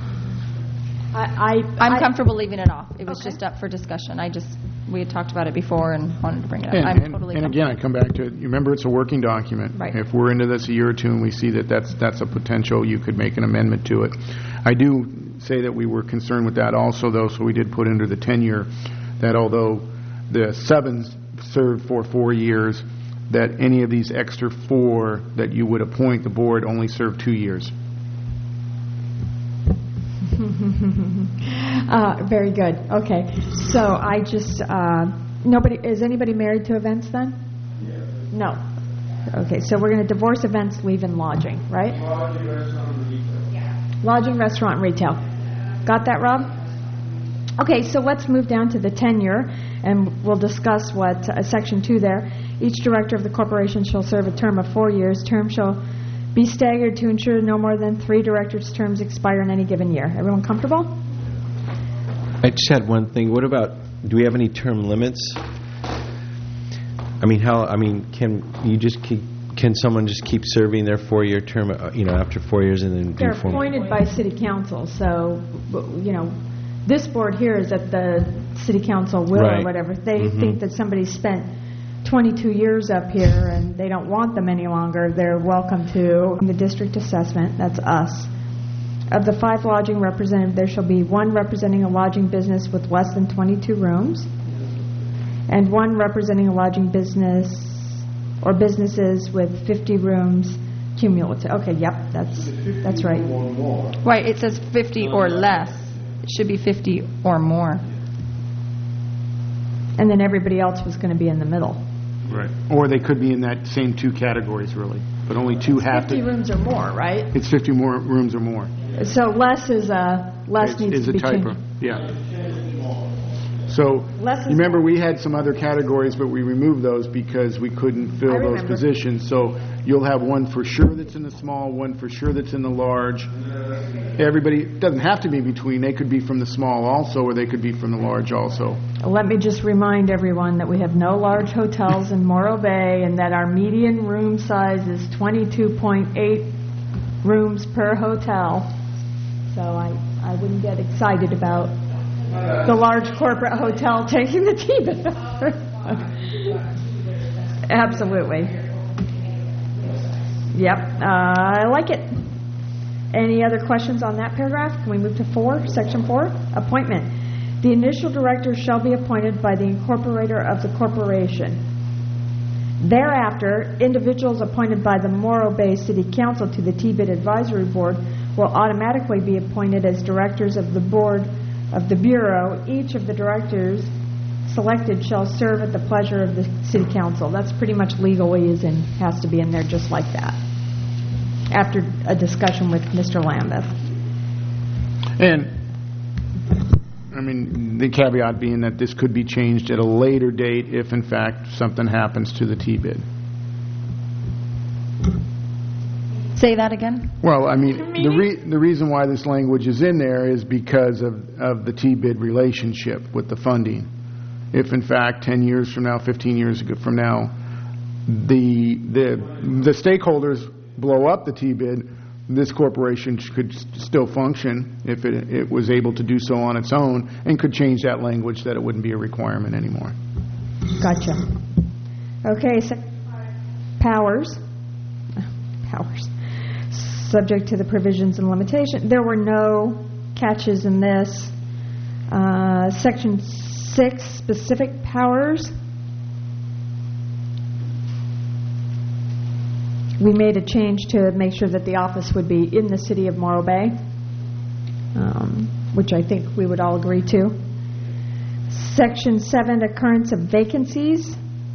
S2: I, I,
S8: I'm
S2: I-
S8: comfortable leaving it off. It was
S2: Okay.
S8: just up for discussion. I just, we had talked about it before and wanted to bring it up.
S7: And,
S8: I'm
S7: and-
S8: totally
S7: and again, I
S8: comfortable.
S7: come back to it. You remember, it's a working document.
S8: Right.
S7: If we're into this a year or two and we see that that's that's a potential, you could make an amendment to it. I do say that we were concerned with that also, though, so we did put under the tenure that although the sevens served for four years, that any of these extra four that you would appoint, the board only serve two years.
S2: uh, very good. Okay, so I just uh, nobody is anybody married to events then? No. Okay, so we're going to divorce events, leave in lodging, right?
S1: Lodging, restaurant, and retail.
S2: Lodging, restaurant, and retail. Got that, Rob? Okay, so let's move down to the tenure, and we'll discuss what, uh, Section two there. Each director of the corporation shall serve a term of four years. Term shall be staggered to ensure no more than three directors' terms expire in any given year. Everyone comfortable?
S6: I just had one thing. What about, do we have any term limits? I mean, how, I mean, can you just keep, can someone just keep serving their four-year term, uh, you know, after four years and then do
S2: They're
S6: four?
S2: appointed by city council, so, you know, this board here is at the city council will or
S6: Right.
S2: whatever. If they
S6: Mhm.
S2: think that somebody spent twenty-two years up here and they don't want them any longer, they're welcome to the district assessment, that's us, Of the five lodging representatives, there shall be one representing a lodging business with less than twenty-two rooms, and one representing a lodging business or businesses with fifty rooms cumulative. Okay, yep, that's that's right.
S8: Right, it says fifty or less. It should be fifty or more.
S2: And then everybody else was going to be in the middle.
S7: Right. Or they could be in that same two categories, really, but only two have
S2: fifty
S7: to.
S2: rooms or more, right?
S7: It's fifty more rooms or more.
S2: So less is a, less
S7: It's-
S2: needs
S7: is
S2: to
S7: a
S2: be
S7: typo.
S2: changed.
S7: Yeah. So,
S2: Less is
S7: you remember
S2: more.
S7: we had some other categories, but we removed those because we couldn't
S2: I
S7: fill those
S2: remember.
S7: positions. So you'll have one for sure that's in the small, one for sure that's in the large. Everybody, it doesn't have to be between. They could be from the small also, or they could be from the large also.
S2: Let me just remind everyone that we have no large hotels in Morro Bay and that our median room size is twenty-two point eight rooms per hotel. So I, I wouldn't get excited about the large corporate hotel taking the T-bid. Absolutely. Yep, uh, I like it. Any other questions on that paragraph? Can we move to four, section four? Appointment. The initial director shall be appointed by the incorporator of the corporation. Thereafter, individuals appointed by the Morro Bay City Council to the T-bid Advisory Board will automatically be appointed as directors of the board of the Bureau. Each of the directors selected shall serve at the pleasure of the City Council. That's pretty much legally is in, has to be in there just like that, after a discussion with Mister Lambeth.
S7: And, I mean, the caveat being that this could be changed at a later date if, in fact, something happens to the T-bid.
S8: Say that again?
S7: Well, I mean, the re the reason why this language is in there is because of, of the T-bid relationship with the funding. If, in fact, ten years from now, fifteen years ago from now, the the the stakeholders blow up the T-bid, this corporation could s- still function if it, it was able to do so on its own, and could change that language that it wouldn't be a requirement anymore.
S2: Gotcha. Okay, so powers. Powers. Subject to the provisions and limitation. There were no catches in this. Uh, section six, specific powers. We made a change to make sure that the office would be in the city of Morro Bay, um, which I think we would all agree to. Section seven, occurrence of vacancies.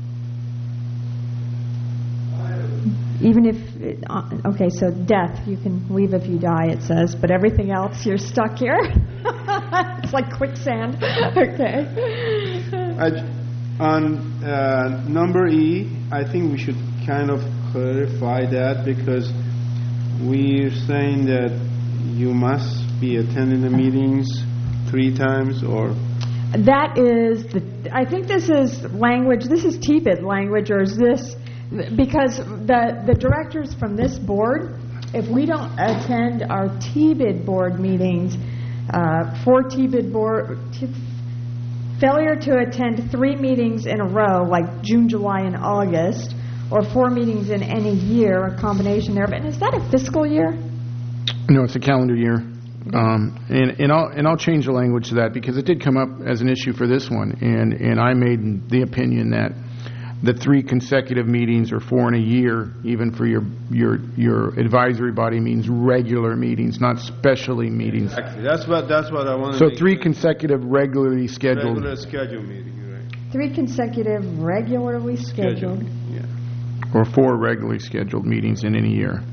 S2: Even if, it, uh, okay, so death, you can leave if you die, it says, but everything else, you're stuck here. It's like quicksand. Okay.
S5: I- On uh, number E, I think we should kind of clarify that, because we're saying that you must be attending the meetings three times, or...
S2: That is, the. I think this is language, this is T-bid language, or is this, because the, the directors from this board, if we don't attend our T-bid board meetings, uh, for T-bid board, t- failure to attend three meetings in a row, like June, July, and August, or four meetings in any year, a combination there. And is that a fiscal year?
S7: No, it's a calendar year. Um, and, and I'll and I'll change the language to that because it did come up as an issue for this one, and, and I made the opinion that the three consecutive meetings or four in a year, even for your your your advisory body, means regular meetings, not specially meetings.
S5: Exactly. That's what, that's what I want to
S7: So
S5: make
S7: three
S5: sure.
S7: consecutive regularly scheduled.
S5: Regular schedule meeting, right?
S2: Three consecutive regularly scheduled.
S5: Yeah.
S7: Or four regularly scheduled meetings in any year.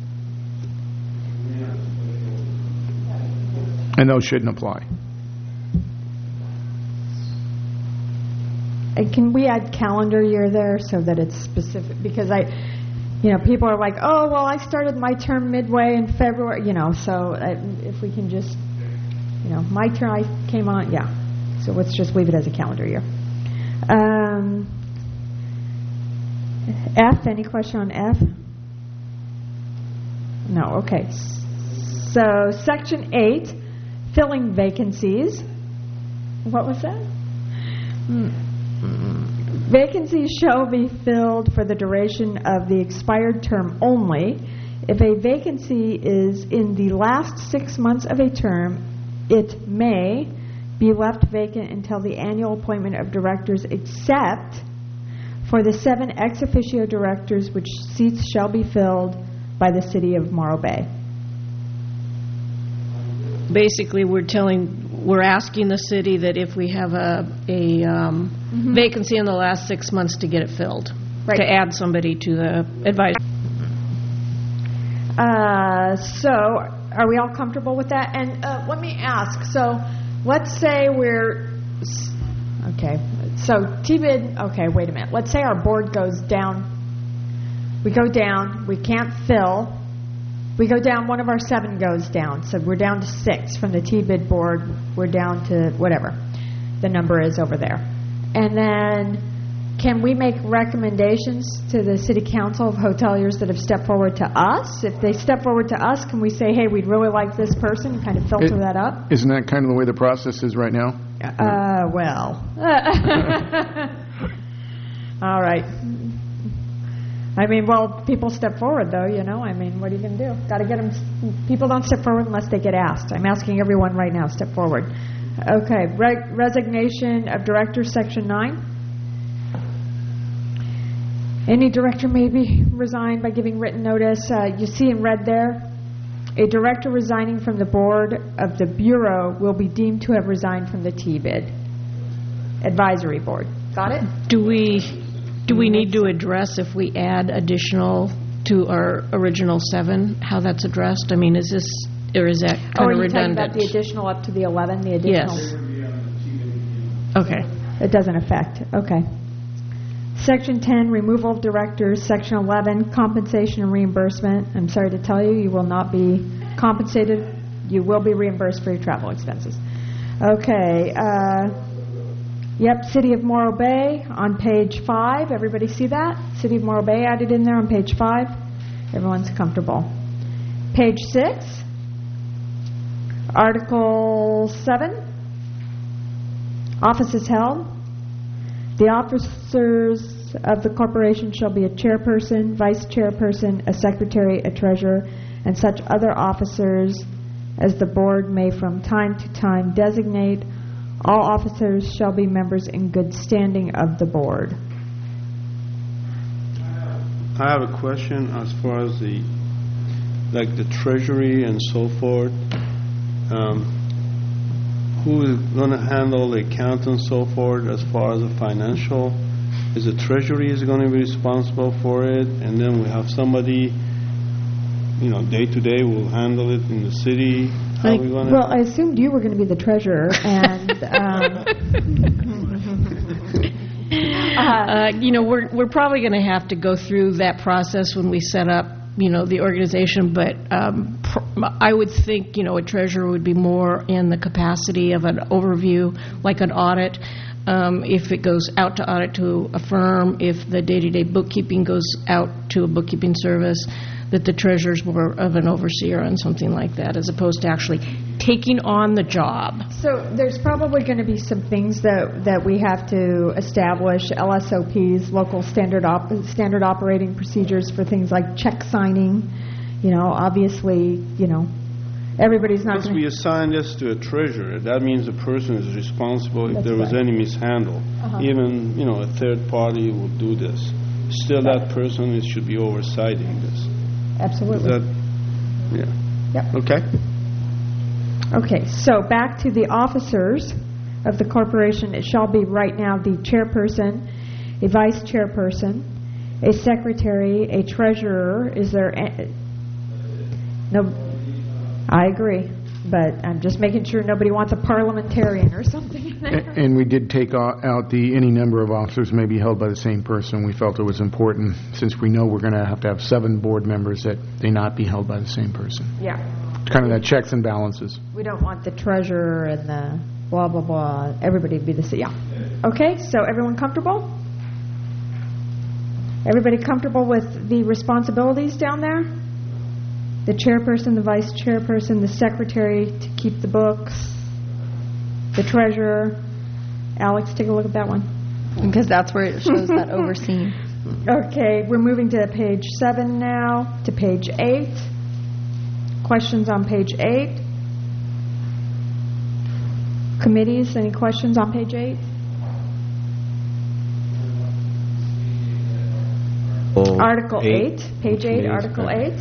S7: And those shouldn't apply.
S2: And can we add calendar year there so that it's specific? Because I, you know, people are like, oh, well, I started my term midway in February, you know, so uh, if we can just, you know, my term, I came on, yeah. So let's just leave it as a calendar year. Um, F, any question on F? No, okay. So section eight, filling vacancies. What was that? Hmm. Vacancies shall be filled for the duration of the expired term only If a vacancy is in the last six months of a term, it may be left vacant until the annual appointment of directors, except for the seven ex officio directors, which seats shall be filled by the city of Morro Bay.
S9: Basically, we're telling, we're asking the city that if we have a, a um,
S2: Mhm.
S9: vacancy in the last six months to get it filled,
S2: Right.
S9: to add somebody to the advisory.
S2: Uh, so, are we all comfortable with that? And uh, let me ask, so let's say we're, s- okay, so T B I D, okay, wait a minute. Let's say our board goes down, we go down, we can't fill, we go down, one of our seven goes down, so we're down to six from the T B I D board, we're down to whatever the number is over there. And then, can we make recommendations to the city council of hoteliers that have stepped forward to us? If they step forward to us, can we say, hey, we'd really like this person, and kind of filter
S7: It-
S2: that up?
S7: Isn't that kind of the way the process is right now?
S2: Uh, well. All right. I mean, well, people step forward, though, you know. I mean, what are you going to do? Got to get them. People don't step forward unless they get asked. I'm asking everyone right now, step forward. Okay. Re- resignation of director, section nine. Any director may be resigned by giving written notice. Uh, you see in red there, a director resigning from the board of the Bureau will be deemed to have resigned from the T B I D advisory board. Got it?
S9: Do we, do we need to address if we add additional to our original seven, how that's addressed? I mean, is this, or is that
S2: Oh, are
S9: kind of
S2: you talking about
S9: redundant?
S2: the additional up to the eleven, the additional?
S9: Yes. Okay.
S2: It doesn't affect, okay. Section ten, removal of directors. Section eleven, compensation and reimbursement. I'm sorry to tell you, you will not be compensated. You will be reimbursed for your travel expenses. Okay. Uh, yep, City of Morro Bay on page five. Everybody see that? City of Morro Bay added in there on page five. Everyone's comfortable. Page six, Article seven, offices held. The officers of the corporation shall be a chairperson, vice chairperson, a secretary, a treasurer, and such other officers as the board may from time to time designate. All officers shall be members in good standing of the board.
S5: I have a question as far as the, like the treasury and so forth. Um, Who is going to handle the account and so forth as far as the financial? Is the treasury is going to be responsible for it? And then we have somebody, you know, day to day will handle it in the city? How are we going to?
S2: Well, I assumed you were going to be the treasurer, and um,
S9: Uh, you know, we're, we're probably going to have to go through that process when we set up, you know, the organization, but um, pr- I would think, you know, a treasurer would be more in the capacity of an overview, like an audit. Um, if it goes out to audit to a firm, if the day-to-day bookkeeping goes out to a bookkeeping service, that the treasurer's more of an overseer on something like that, as opposed to actually taking on the job.
S2: so there's probably going to be some things that, that we have to establish, L S O Ps, local standard op, standard operating procedures for things like check signing. You know, obviously, you know, everybody's not
S5: Once
S2: going
S5: we
S2: to...
S5: assign this to a treasurer, that means the person is responsible if
S2: That's
S5: there was
S2: right.
S5: any mishandle.
S2: Uh-huh.
S5: Even, you know, a third party will do this. Still, that person is, should be oversighting this. Is
S2: Absolutely.
S5: that, yeah.
S2: Yep.
S5: Okay.
S2: Okay, so back to the officers of the corporation. It shall be right now the chairperson, a vice chairperson, a secretary, a treasurer. Is there a, no? I agree, but I'm just making sure nobody wants a parliamentarian or something in there.
S7: A- And we did take o- out the, any number of officers may be held by the same person. We felt it was important, since we know we're going to have to have seven board members, that they not be held by the same person.
S2: Yeah,
S7: Kind of that checks and balances.
S2: we don't want the treasurer and the blah blah blah. Everybody to be the same. Yeah. Okay, so everyone comfortable? Everybody comfortable with the responsibilities down there? The chairperson, the vice chairperson, the secretary to keep the books, the treasurer. Alex, take a look at that one.
S8: Because that's where it shows that overseeing.
S2: Okay, we're moving to page seven now, to page eight. Questions on page eight? Committees, any questions on page eight? Article eight, page eight, Article eight.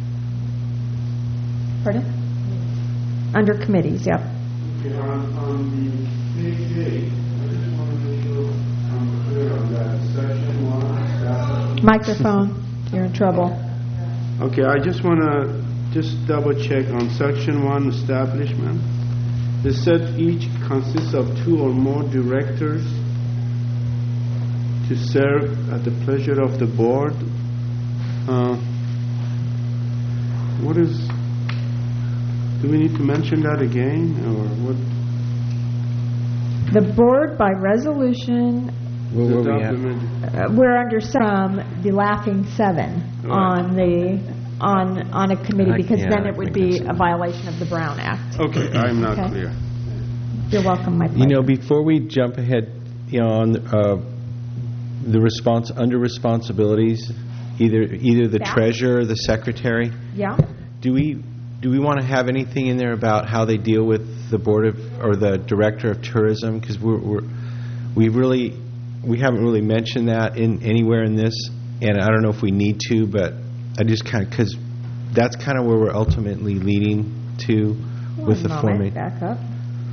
S2: Pardon? Under committees, yep.
S5: Okay, on, on the page eight, I just want to make sure I'm clear on that. Section one, establishment.
S2: Microphone, you're in trouble.
S5: Okay, I just want to just double check on section one, establishment. It said each consists of two or more directors to serve at the pleasure of the board. Uh, what is, do we need to mention that again, or what?
S2: The board by resolution,
S6: Where were we at?
S2: uh, we're under from the Laughing Seven on the, on, on a committee,
S6: I
S2: because
S6: can't
S2: then it would
S6: think
S2: be
S6: that's
S2: a violation of the Brown Act.
S5: Okay, I'm not
S2: Okay.
S5: clear.
S2: You're welcome, my
S6: You
S2: pleasure.
S6: know, before we jump ahead, you know, on uh, the response, under responsibilities, either either the
S2: Yeah.
S6: treasurer or the secretary,
S2: Yeah?
S6: do we do we want to have anything in there about how they deal with the board of or the director of tourism? Because we're, we're we really we haven't really mentioned that in anywhere in this, and I don't know if we need to, but I just kind of because that's kind of where we're ultimately leading to with the
S2: One moment,
S6: formation.
S2: back up.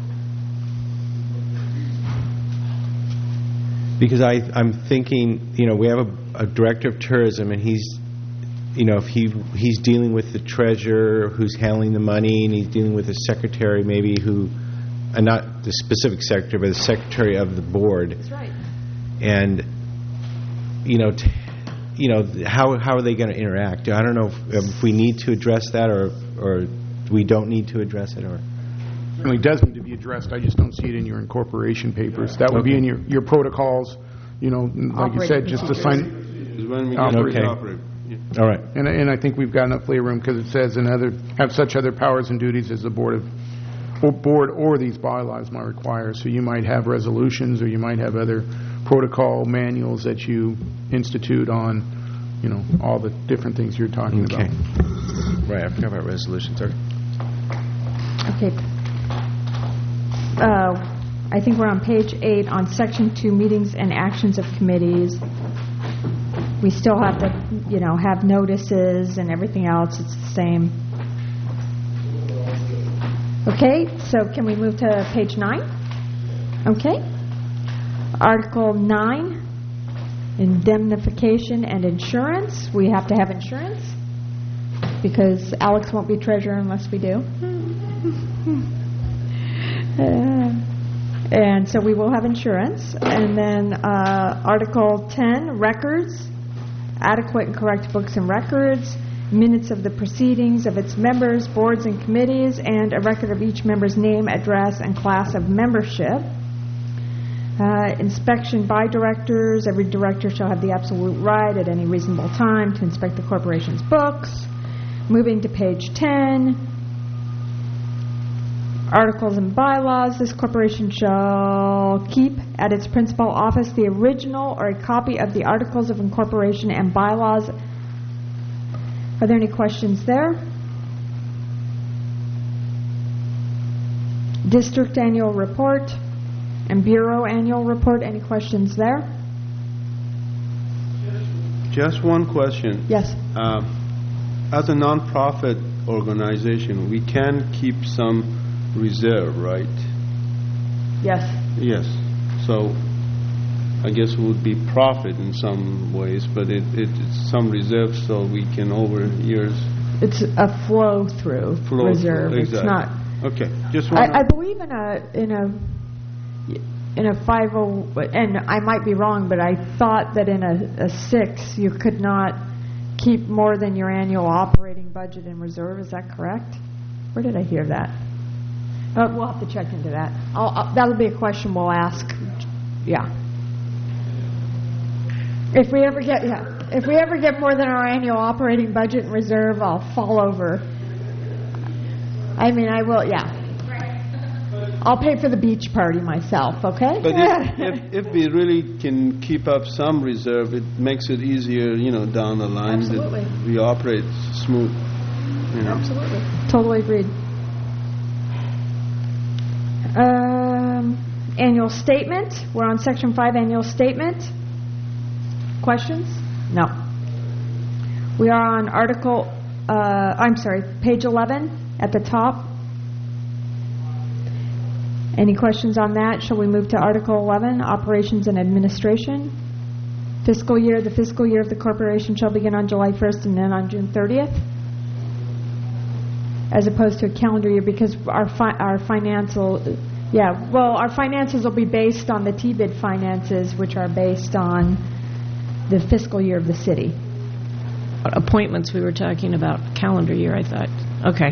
S6: Because I, I'm thinking, you know, we have a, a director of tourism, and he's, you know, if he he's dealing with the treasurer who's handling the money, and he's dealing with a secretary maybe who, uh, not the specific secretary, but the secretary of the board.
S2: That's right.
S6: And, you know, t- you know, how how are they going to interact? I don't know if, if we need to address that, or or we don't need to address it, or.
S7: Certainly does need to be addressed. I just don't see it in your incorporation papers. That would be
S6: Okay.
S7: in your, your protocols, you know, like you said,
S2: Operating
S7: just
S2: procedures.
S7: assign.
S5: Is when we
S7: get
S5: get
S7: to
S6: Okay.
S5: operate.
S6: All right.
S7: And, and I think we've got enough leeway because it says and other, have such other powers and duties as the board of, or board or these bylaws might require. So you might have resolutions, or you might have other protocol manuals that you institute on, you know, all the different things you're talking
S6: Okay.
S7: about.
S6: Right, I forgot about resolutions. Sorry.
S2: Okay. Uh, I think we're on page eight on section two, meetings and actions of committees. We still have to, you know, have notices and everything else. It's the same. Okay, so can we move to page nine? Okay. Article nine, indemnification and insurance. We have to have insurance because Alex won't be treasurer unless we do. Uh, and so we will have insurance. And then uh, Article ten, records, adequate and correct books and records, minutes of the proceedings of its members, boards, and committees, and a record of each member's name, address, and class of membership. Uh, inspection by directors. Every director shall have the absolute right at any reasonable time to inspect the corporation's books. Moving to page ten. Articles and bylaws. This corporation shall keep at its principal office the original or a copy of the articles of incorporation and bylaws. Are there any questions there? District annual report and bureau annual report. Any questions there?
S5: Just one question.
S2: Yes.
S5: Uh, As a nonprofit organization, we can keep some reserve, right?
S2: Yes.
S5: Yes. So I guess it would be profit in some ways, but it, it, it's some reserve so we can over years
S2: It's a flow through
S5: flow.
S2: reserve.
S5: through.
S2: It's
S5: Exactly.
S2: not.
S5: Okay. Just one.
S2: I, I believe in a in a in a five oh, and I might be wrong, but I thought that in a, a six you could not keep more than your annual operating budget in reserve. Is that correct? Where did I hear that? Uh, we'll have to check into that. I'll, I'll, that'll be a question we'll ask. Yeah. If we ever get yeah, if we ever get more than our annual operating budget in reserve, I'll fall over. I mean, I will. Yeah. I'll pay for the beach party myself, okay?
S5: But if, if, if we really can keep up some reserve, it makes it easier, you know, down the line.
S2: Absolutely.
S5: That we operate smooth. You know.
S2: Absolutely. Totally agreed. Um, annual statement. We're on section five, annual statement. Questions? No. We are on article, uh, I'm sorry, page eleven at the top. Any questions on that? Shall we move to article eleven, operations and administration? Fiscal year, the fiscal year of the corporation shall begin on July first and end on June thirtieth. As opposed to a calendar year, because our fi- our financial, yeah, well, our finances will be based on the T B I D finances, which are based on the fiscal year of the city.
S9: Appointments, we were talking about calendar year, I thought. Okay.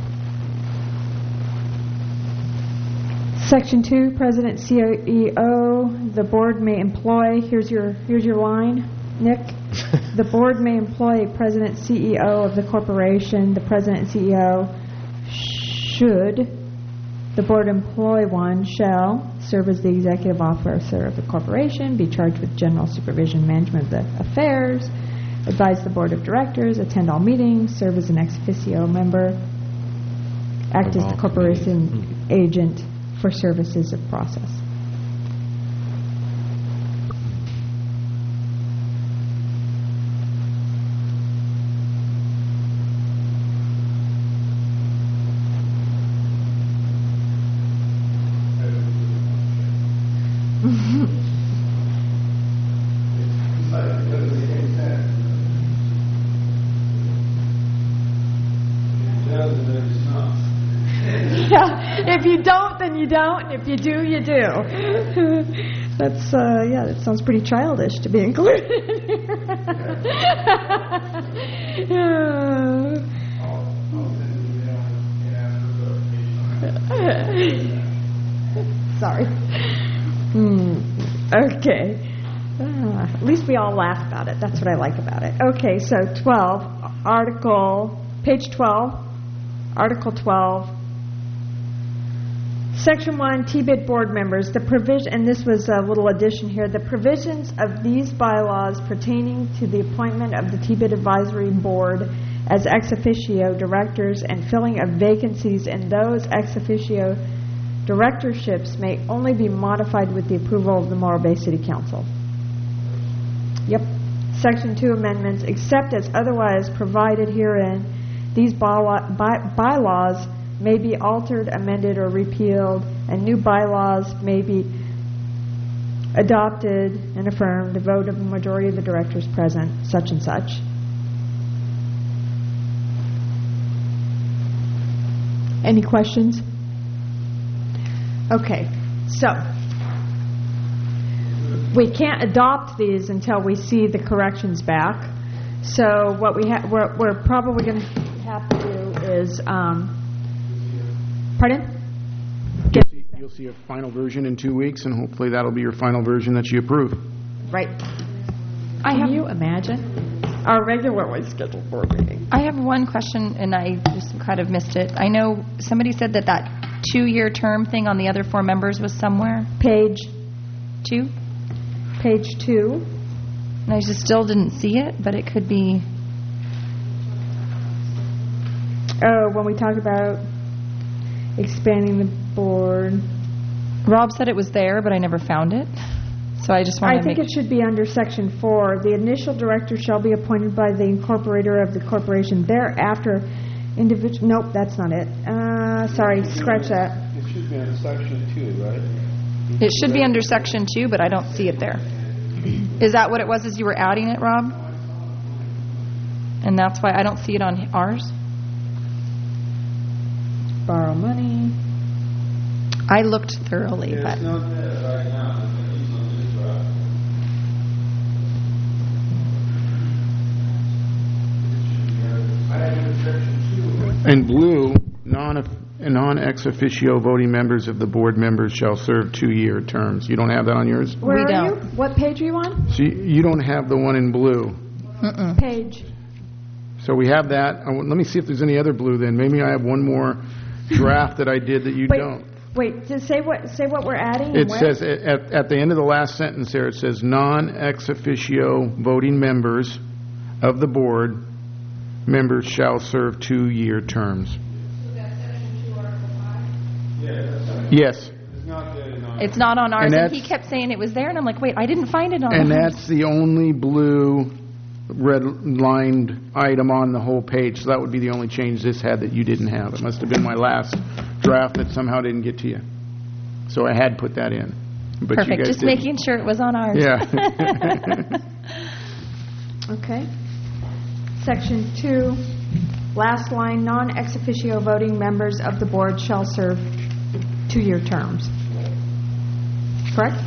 S2: Section two, President, C E O, the board may employ, here's your here's your line, Nick. The board may employ a president, C E O of the corporation. The president and C E O should, the board employ one, shall serve as the executive officer of the corporation, be charged with general supervision management of the affairs, advise the board of directors, attend all meetings, serve as an ex officio member, act as the corporation agent for services of process. If you don't, then you don't. If you do, you do. That's, uh, yeah, that sounds pretty childish to be included in here. Sorry. Hmm. Okay. Uh, at least we all laugh about it. That's what I like about it. Okay, so twelve, Article, page twelve, Article twelve. Section one, T B I D board members. The provision, and this was a little addition here, the provisions of these bylaws pertaining to the appointment of the T B I D advisory board as ex officio directors and filling of vacancies in those ex officio directorships may only be modified with the approval of the Morro Bay City Council. Yep. Section two amendments, except as otherwise provided herein, these bylaw, by, bylaws may be altered, amended, or repealed, and new bylaws may be adopted and affirmed, the vote of a majority of the directors present, such and such. Any questions? Okay, so we can't adopt these until we see the corrections back. So what we ha- we're, we're probably going to have to do is, um, pardon?
S7: You'll see, you'll see a final version in two weeks, and hopefully that'll be your final version that you approve.
S2: Right. I Can have, you imagine our regularly scheduled board meeting?
S8: I have one question, and I just kind of missed it. I know somebody said that that two-year term thing on the other four members was somewhere.
S2: Page
S8: two?
S2: Page two.
S8: And I just still didn't see it, but it could be...
S2: Oh, when we talk about expanding the board.
S8: Rob said it was there, but I never found it. So I just wanted
S2: I
S8: to
S2: think
S8: make
S2: it should be under section four. The initial director shall be appointed by the incorporator of the corporation. Thereafter, individual... Nope, that's not it. Uh, sorry, scratch that.
S5: It should be under section two, right?
S8: It should be under section two, but I don't see it there. Is that what it was as you were adding it, Rob? And that's why I don't see it on ours?
S2: Borrow money.
S8: I looked thoroughly,
S1: It's
S8: but...
S1: not there right now. It's on this draft.
S7: In blue, non non-ex officio voting members of the board members shall serve two-year terms. You don't have that on yours?
S2: Where
S8: We
S2: are
S8: don't.
S2: you? What page are you on?
S7: So you, you don't have the one in blue.
S8: Mm-mm.
S2: Page.
S7: So we have that. Uh, let me see if there's any other blue then. Maybe I have one more draft that I did that you
S2: Wait,
S7: don't.
S2: Wait, just say what, say what we're adding and
S7: It
S2: where?
S7: says, at, at the end of the last sentence there, it says, "Non-ex officio voting members of the board members shall serve two-year terms." Yes.
S8: It's not on ours,
S7: And
S8: and
S7: that's-
S8: he kept saying it was there, and I'm like, wait, I didn't find it on
S7: And
S8: ours.
S7: that's the only blue red-lined item on the whole page, so that would be the only change this had that you didn't have. It must have been my last draft that somehow didn't get to you. So I had put that in. But you
S8: Perfect,
S7: guys
S8: just
S7: didn't.
S8: making sure it was on ours.
S7: Yeah.
S2: Okay. Section two, last line, non-ex officio voting members of the board shall serve two-year terms. Correct?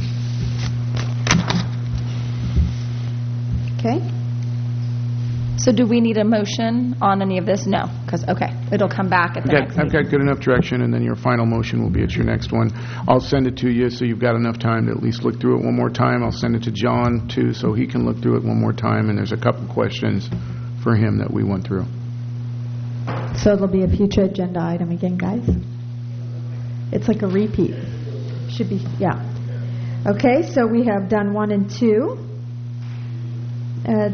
S2: Okay.
S8: So do we need a motion on any of this? No, because, okay, it'll come back at the
S7: I've
S8: next
S7: got, I've
S8: meeting.
S7: got good enough direction, and then your final motion will be at your next one. I'll send it to you so you've got enough time to at least look through it one more time. I'll send it to John, too, so he can look through it one more time, and there's a couple questions for him that we went through.
S2: So it'll be a future agenda item again, guys? It's like a repeat. Should be, yeah. Okay, so we have done one and two. Uh,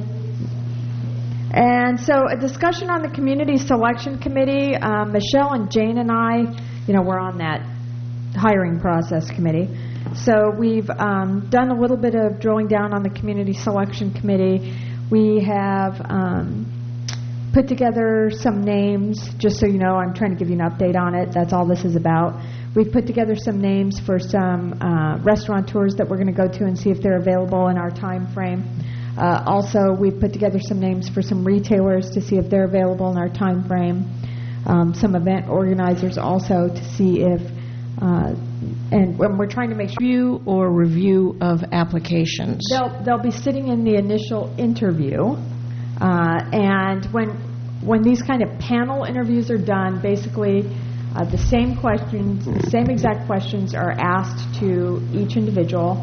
S2: And so a discussion on the Community Selection Committee. Um, Michelle and Jane and I, you know, we're on that hiring process committee. So we've um, done a little bit of drilling down on the Community Selection Committee. We have um, put together some names, just so you know, I'm trying to give you an update on it. That's all this is about. We've put together some names for some uh, restaurateurs that we're going to go to and see if they're available in our time frame. Uh, also, we've put together some names for some retailers to see if they're available in our time frame. Um, some event organizers also to see if, uh, and when we're trying to make sure
S9: Review or review of applications?
S2: they'll they'll be sitting in the initial interview, uh, and when when these kind of panel interviews are done, basically uh, the same questions, the same exact questions are asked to each individual.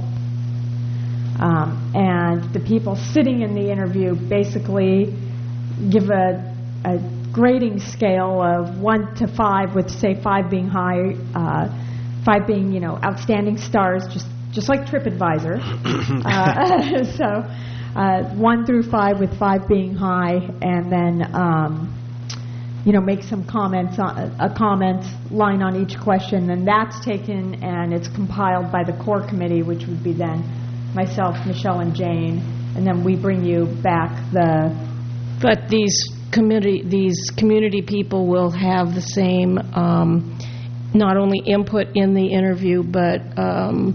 S2: Um, and the people sitting in the interview basically give a, a grading scale of one to five, with say five being high, uh, five being you know outstanding stars, just just like TripAdvisor. uh, so uh, one through five, with five being high, and then um, you know make some comments on a comment line on each question, and that's taken and it's compiled by the core committee, which would be then myself, Michelle, and Jane, and then we bring you back the...
S9: But these community, these community people will have the same, um, not only input in the interview, but um,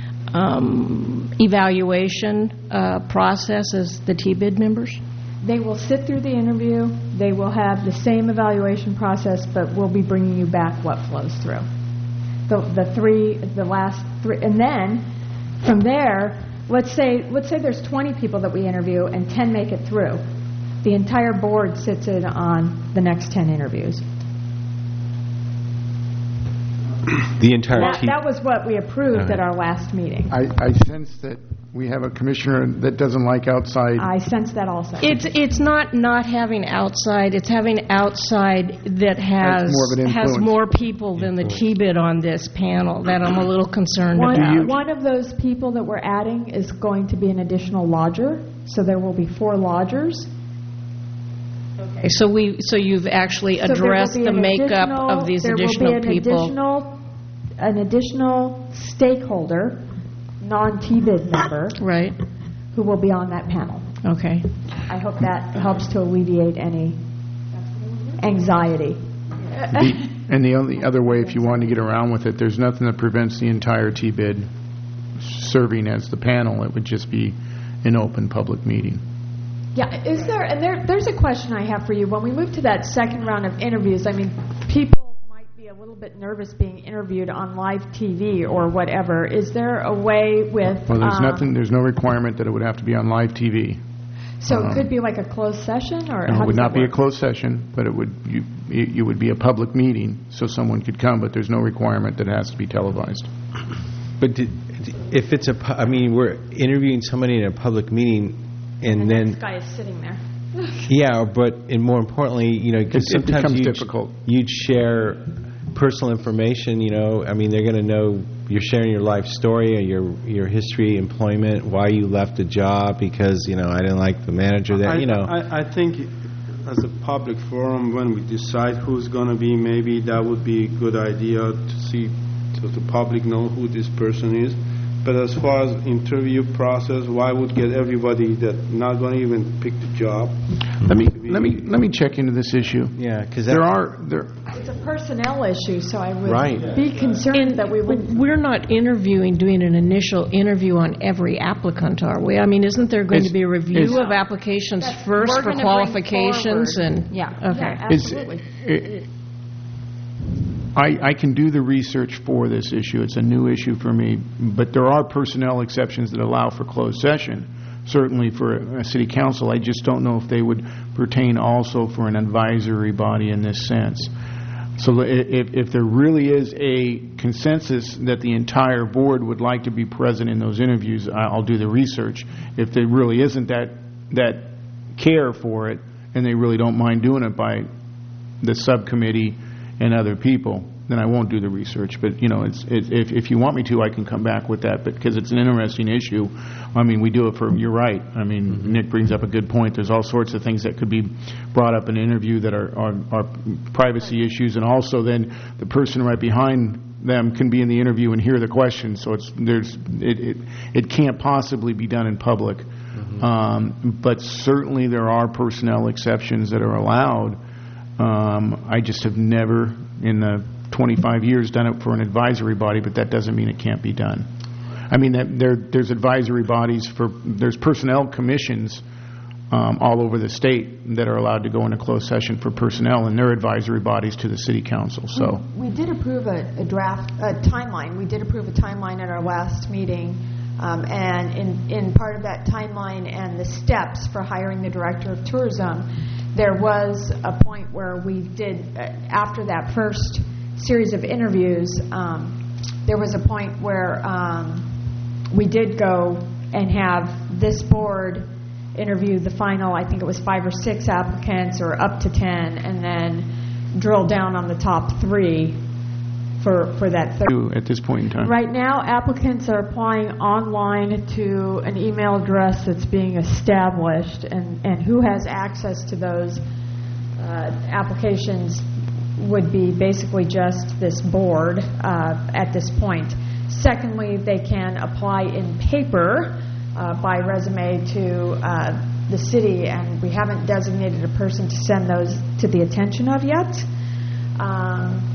S9: um, evaluation uh, process as the T B I D members?
S2: They will sit through the interview, they will have the same evaluation process, but we'll be bringing you back what flows through. The, the three, the last three, and then from there, let's say let's say there's twenty people that we interview and ten make it through. The entire board sits in on the next ten interviews.
S6: The entire
S2: That,
S6: team.
S2: that was what we approved at our last meeting.
S7: I, I sense that we have a commissioner that doesn't like outside.
S2: I sense that also.
S9: It's it's not not having outside, it's having outside that has,
S7: more of an
S9: has
S7: influence.
S9: more people than the T B I D on this panel that I'm a little concerned
S2: One,
S9: about.
S2: one of those people that we're adding is going to be an additional lodger, so there will be four lodgers.
S9: Okay, So we, so you've actually
S2: So there will
S9: addressed
S2: be
S9: the
S2: an
S9: makeup
S2: additional-
S9: of these
S2: there
S9: additional
S2: will be an
S9: people.
S2: additional, an additional stakeholder, non-T B I D member,
S9: Right,
S2: who will be on that panel.
S9: okay.
S2: I hope that helps to alleviate any anxiety.
S7: The- And the only other way, if you want to get around with it, there's nothing that prevents the entire T B I D serving as the panel. It would just be an open public meeting.
S2: Yeah, is there, and there, there's a question I have for you. When we move to that second round of interviews, I mean, people might be a little bit nervous being interviewed on live T V or whatever. Is there a way with...
S7: Well, there's
S2: um,
S7: nothing, there's no requirement that it would have to be on live T V.
S2: So
S7: um,
S2: it could be like a closed session, or
S7: No,
S2: how
S7: it would
S2: does
S7: not
S2: that
S7: be a
S2: work?
S7: closed session, but it would, you, it would be a public meeting, so someone could come, but there's no requirement that it has to be televised.
S6: But did, if it's a, pu- I mean, we're interviewing somebody in a public meeting, and,
S2: And
S6: then
S2: this guy is sitting there.
S6: yeah, but and more importantly, you know, because
S7: It- it
S6: sometimes
S7: becomes
S6: you'd,
S7: difficult.
S6: you'd share personal information, you know, I mean, they're going to know you're sharing your life story, or your your history, employment, why you left a job because, you know, I didn't like the manager there,
S5: I,
S6: you know.
S5: I, I think as a public forum, when we decide who's going to be, maybe that would be a good idea to see, so the public know who this person is. But as far as interview process, why would get everybody that not going to even pick the job?
S7: Let me let me let me check into this issue.
S6: Yeah, because
S7: There are there.
S2: It's a personnel issue, so I would
S6: Right.
S2: be concerned that we would.
S9: We're not interviewing, doing an initial interview on every applicant, are we? I mean, isn't there going to
S7: It's-
S9: be a review
S7: it's-
S9: of applications first
S8: We're
S9: for
S8: gonna bring
S9: qualifications
S8: forward-
S9: and?
S8: Yeah.
S9: Okay.
S2: Yeah,
S7: It's-
S2: absolutely.
S7: it- I, I can do the research for this issue. It's a new issue for me, but there are personnel exceptions that allow for closed session, certainly for a, a city council. I just don't know if they would pertain also for an advisory body in this sense. So i- if, if there really is a consensus that the entire board would like to be present in those interviews, I- I'll do the research. If there really isn't that, that care for it, and they really don't mind doing it by the subcommittee and other people, then I won't do the research. But, you know, it's, it, if, if you want me to, I can come back with that, but because it's an interesting issue. I mean, we do it for, you're right. I mean, mm-hmm. Nick brings up a good point. There's all sorts of things that could be brought up in an interview that are, are, are privacy issues, and also then the person right behind them can be in the interview and hear the question. So it's, there's, it, it, it can't possibly be done in public. Mm-hmm. Um, but certainly there are personnel exceptions that are allowed. Um, I just have never, in the twenty-five years, done it for an advisory body, but that doesn't mean it can't be done. I mean, that there, there's advisory bodies for, there's personnel commissions um, all over the state that are allowed to go into closed session for personnel, and they're advisory bodies to the city council. So
S2: We did approve a, a draft, a timeline. We did approve a timeline at our last meeting, um, and in, in part of that timeline and the steps for hiring the director of tourism, there was a point where we did, uh, after that first series of interviews, um, there was a point where um, we did go and have this board interview the final, I think it was five or six applicants, or up to ten, and then drill down on the top three for, for that third.
S7: at this point in time.
S2: Right now, applicants are applying online to an email address that's being established, and, and who has access to those uh, applications would be basically just this board uh, at this point. Secondly, they can apply in paper uh, by resume to uh, the city, and we haven't designated a person to send those to the attention of yet. Um,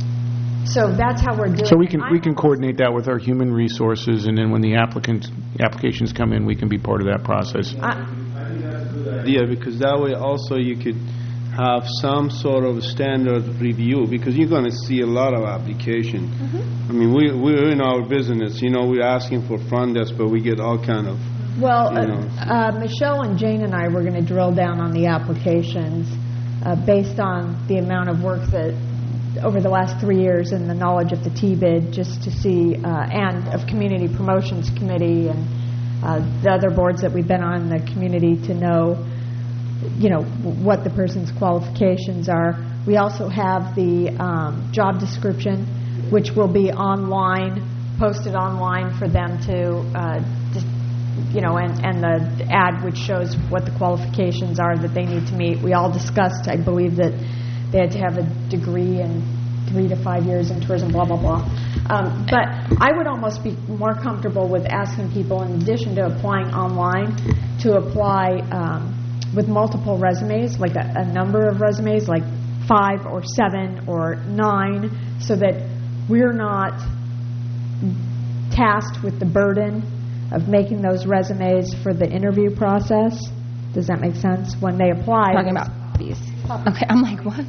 S2: So that's how we're doing it.
S7: So we can, we
S2: I'm
S7: can coordinate that with our human resources, and then when the applicant, applications come in, we can be part of that process.
S2: I-
S5: Yeah, because that way also you could have some sort of standard review, because you're going to see a lot of application.
S2: Mm-hmm.
S5: I mean, we, we're in our business, you know, we're asking for front desk, but we get all kind of,
S2: Well,
S5: you know.
S2: uh, uh, Michelle and Jane and I were going to drill down on the applications uh, based on the amount of work that, over the last three years, and the knowledge of the T-bid, just to see, uh, and of Community Promotions Committee and uh, the other boards that we've been on in the community, to know, you know, what the person's qualifications are. We also have the um, job description, which will be online, posted online for them to, uh, just, you know, and, and the ad which shows what the qualifications are that they need to meet. We all discussed, I believe, that they had to have a degree in three to five years in tourism, blah, blah, blah. Um, but I would almost be more comfortable with asking people, in addition to applying online, to apply um, with multiple resumes, like a, a number of resumes, like five or seven or nine, so that we're not tasked with the burden of making those resumes for the interview process. Does that make sense? When they apply.
S8: Talking about these. Okay, I'm like, what?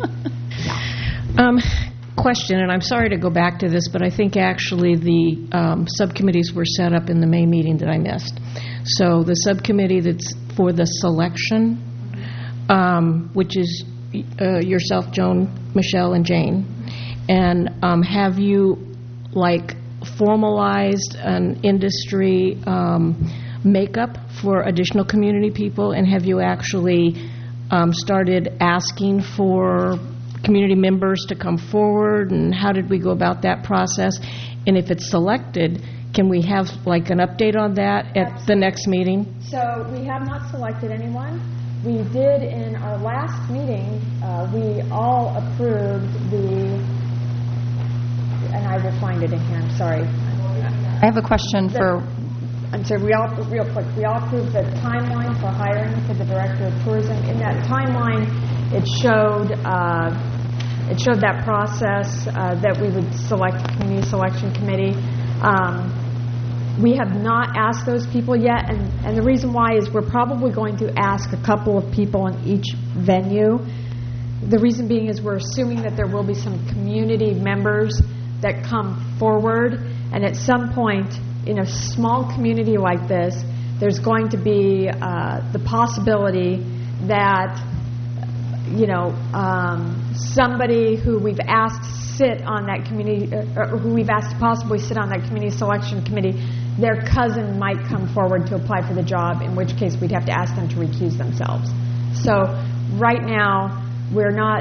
S9: Um, question, and I'm sorry to go back to this, but I think actually the um, subcommittees were set up in the May meeting that I missed. So the subcommittee that's for the selection, um, which is uh, yourself, Joan, Michelle, and Jane, and um, have you, like, formalized an industry um, makeup for additional community people, and have you actually um, started asking for community members to come forward, and how did we go about that process? And if it's selected, can we have like an update on that at the next meeting?
S2: So we have not selected anyone. We did in our last meeting, uh, we all approved the, and I will find it in here, I'm sorry.
S8: I have a question for,
S2: I'm sorry, we all, real quick, we all approved the timeline for hiring for the Director of Tourism. In that timeline, it showed, uh, it showed that process uh, that we would select a community selection committee. Um, We have not asked those people yet, and, and the reason why is we're probably going to ask a couple of people in each venue. The reason being is we're assuming that there will be some community members that come forward, and at some point, in a small community like this, there's going to be uh, the possibility that, you know, um, somebody who we've asked sit on that community, or who we've asked to possibly sit on that community selection committee, their cousin might come forward to apply for the job, in which case we'd have to ask them to recuse themselves. So right now, we're not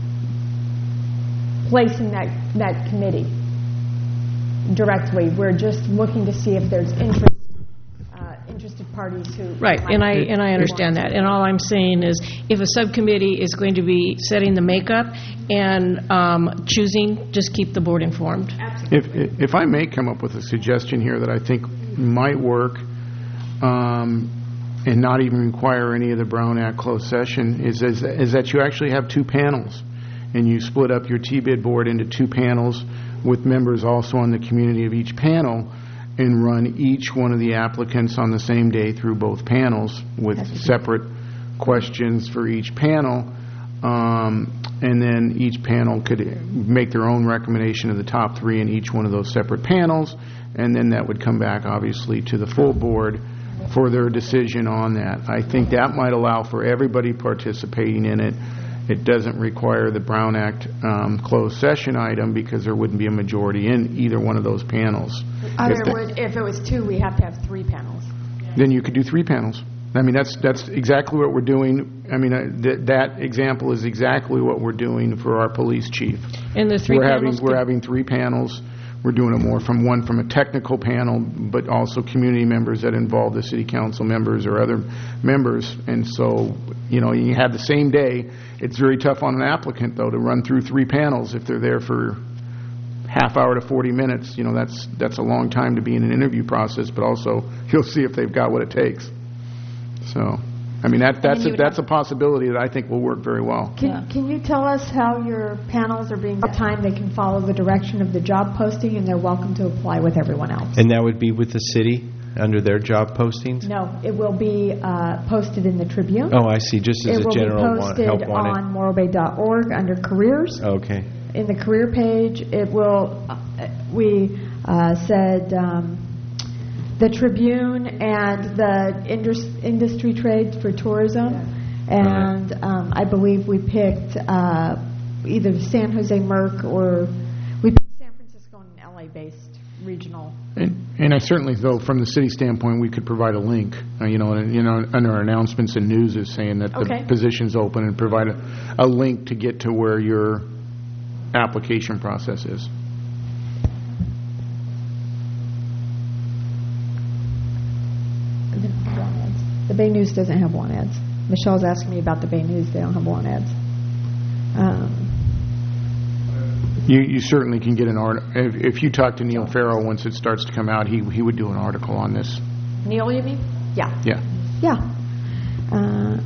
S2: placing that, that committee directly. We're just looking to see if there's interest, uh, interested parties who...
S9: Right, and I, and I understand that. And all I'm saying is, if a subcommittee is going to be setting the makeup and um, choosing, just keep the board informed.
S7: If, if I may come up with a suggestion here that I think might work, um, and not even require any of the Brown Act closed session, is, is, is that you actually have two panels, and you split up your T bid board into two panels with members also on the community of each panel, and run each one of the applicants on the same day through both panels with separate questions for each panel. Um, and then each panel could make their own recommendation of the top three in each one of those separate panels, and then that would come back, obviously, to the full board for their decision on that. I think that might allow for everybody participating in it. It doesn't require the Brown Act um, closed session item because there wouldn't be a majority in either one of those panels.
S2: Other
S7: If the-
S2: would, if it was two, we have to have three panels.
S7: Then you could do three panels. I mean, that's that's exactly what we're doing. I mean, uh, th- that example is exactly what we're doing for our police chief.
S9: And the three
S7: we're
S9: panels
S7: having we're
S9: could-
S7: having three panels. We're doing it more from one from a technical panel, but also community members that involve the city council members or other members. And so, you know, you have the same day. It's very tough on an applicant, though, to run through three panels if they're there for half hour to forty minutes. You know, that's that's a long time to be in an interview process, but also you'll see if they've got what it takes. So, I mean, that that's
S8: you
S7: a,
S8: would
S7: that's a possibility that I think will work very well.
S2: Can,
S8: Yeah.
S2: can you tell us how your panels are being, what time they can follow the direction of the job posting, and they're welcome to apply with everyone else?
S6: And that would be with the city under their job postings?
S2: No, it will be uh, posted in the Tribune.
S6: Oh, I see, just as
S2: It
S6: a
S2: will
S6: general
S2: be
S6: want-
S2: posted
S6: help wanted.
S2: on morro bay dot org under careers.
S6: Okay.
S2: In the career page, it will, uh, we uh, said um, the Tribune and the indus- industry trades for tourism. And um, I believe we picked uh, either San Jose Merc or we picked San Francisco and L A-based regional.
S7: And, and I certainly, though, from the city standpoint, we could provide a link, uh, you know, and, you know, under our announcements and news is saying that
S2: Okay.
S7: the position's open, and provide a, a link to get to where your application process is.
S2: The Bay News doesn't have want ads. Michelle's asking me about the Bay News. They don't have want ads. Um,
S7: You, you certainly can get an art. If, if you talk to Neil Farrell once it starts to come out, he he would do an article on this.
S2: Neil, you mean? Yeah.
S7: Yeah.
S2: Yeah. Uh,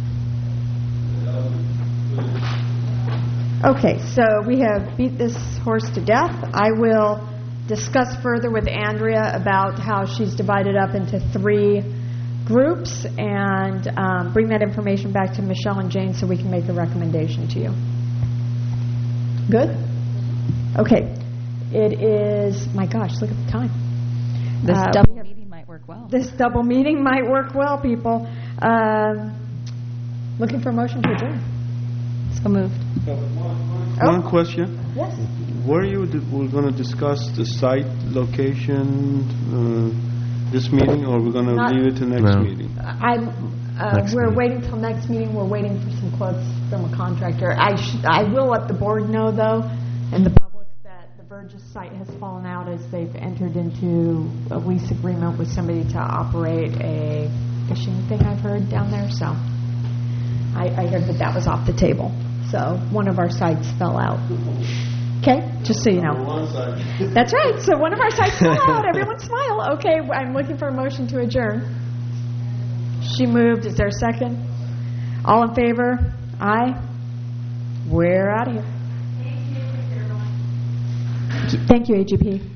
S2: okay, so we have beat this horse to death. I will discuss further with Andrea about how she's divided up into three groups and um, bring that information back to Michelle and Jane so we can make a recommendation to you. Good? Okay. It is, my gosh, look at the time.
S8: this
S2: Uh,
S8: double
S2: we have-
S8: meeting might work well.
S2: This double meeting might work well, people. Um, looking for a motion to adjourn.
S8: So moved.
S5: One question.
S2: Yes.
S5: Were you, we're going to discuss the site location uh, this meeting, or we're going to
S2: Not-
S5: leave it to next
S6: No.
S5: meeting?
S2: I'm, uh,
S6: Next
S2: we're
S6: meeting.
S2: waiting till next meeting. We're waiting for some quotes from a contractor. I sh- I will let the board know, though, and the public, that the Burgess site has fallen out as they've entered into a lease agreement with somebody to operate a fishing thing, I've heard, down there. So I, I heard that that was off the table. So one of our sites fell out. Okay, just so you know. That's right. So one of our sites fell out. Everyone smile. Okay, I'm looking for a motion to adjourn. She moved. Is there a second? All in favor? Aye. We're out of here. Thank you, A G P.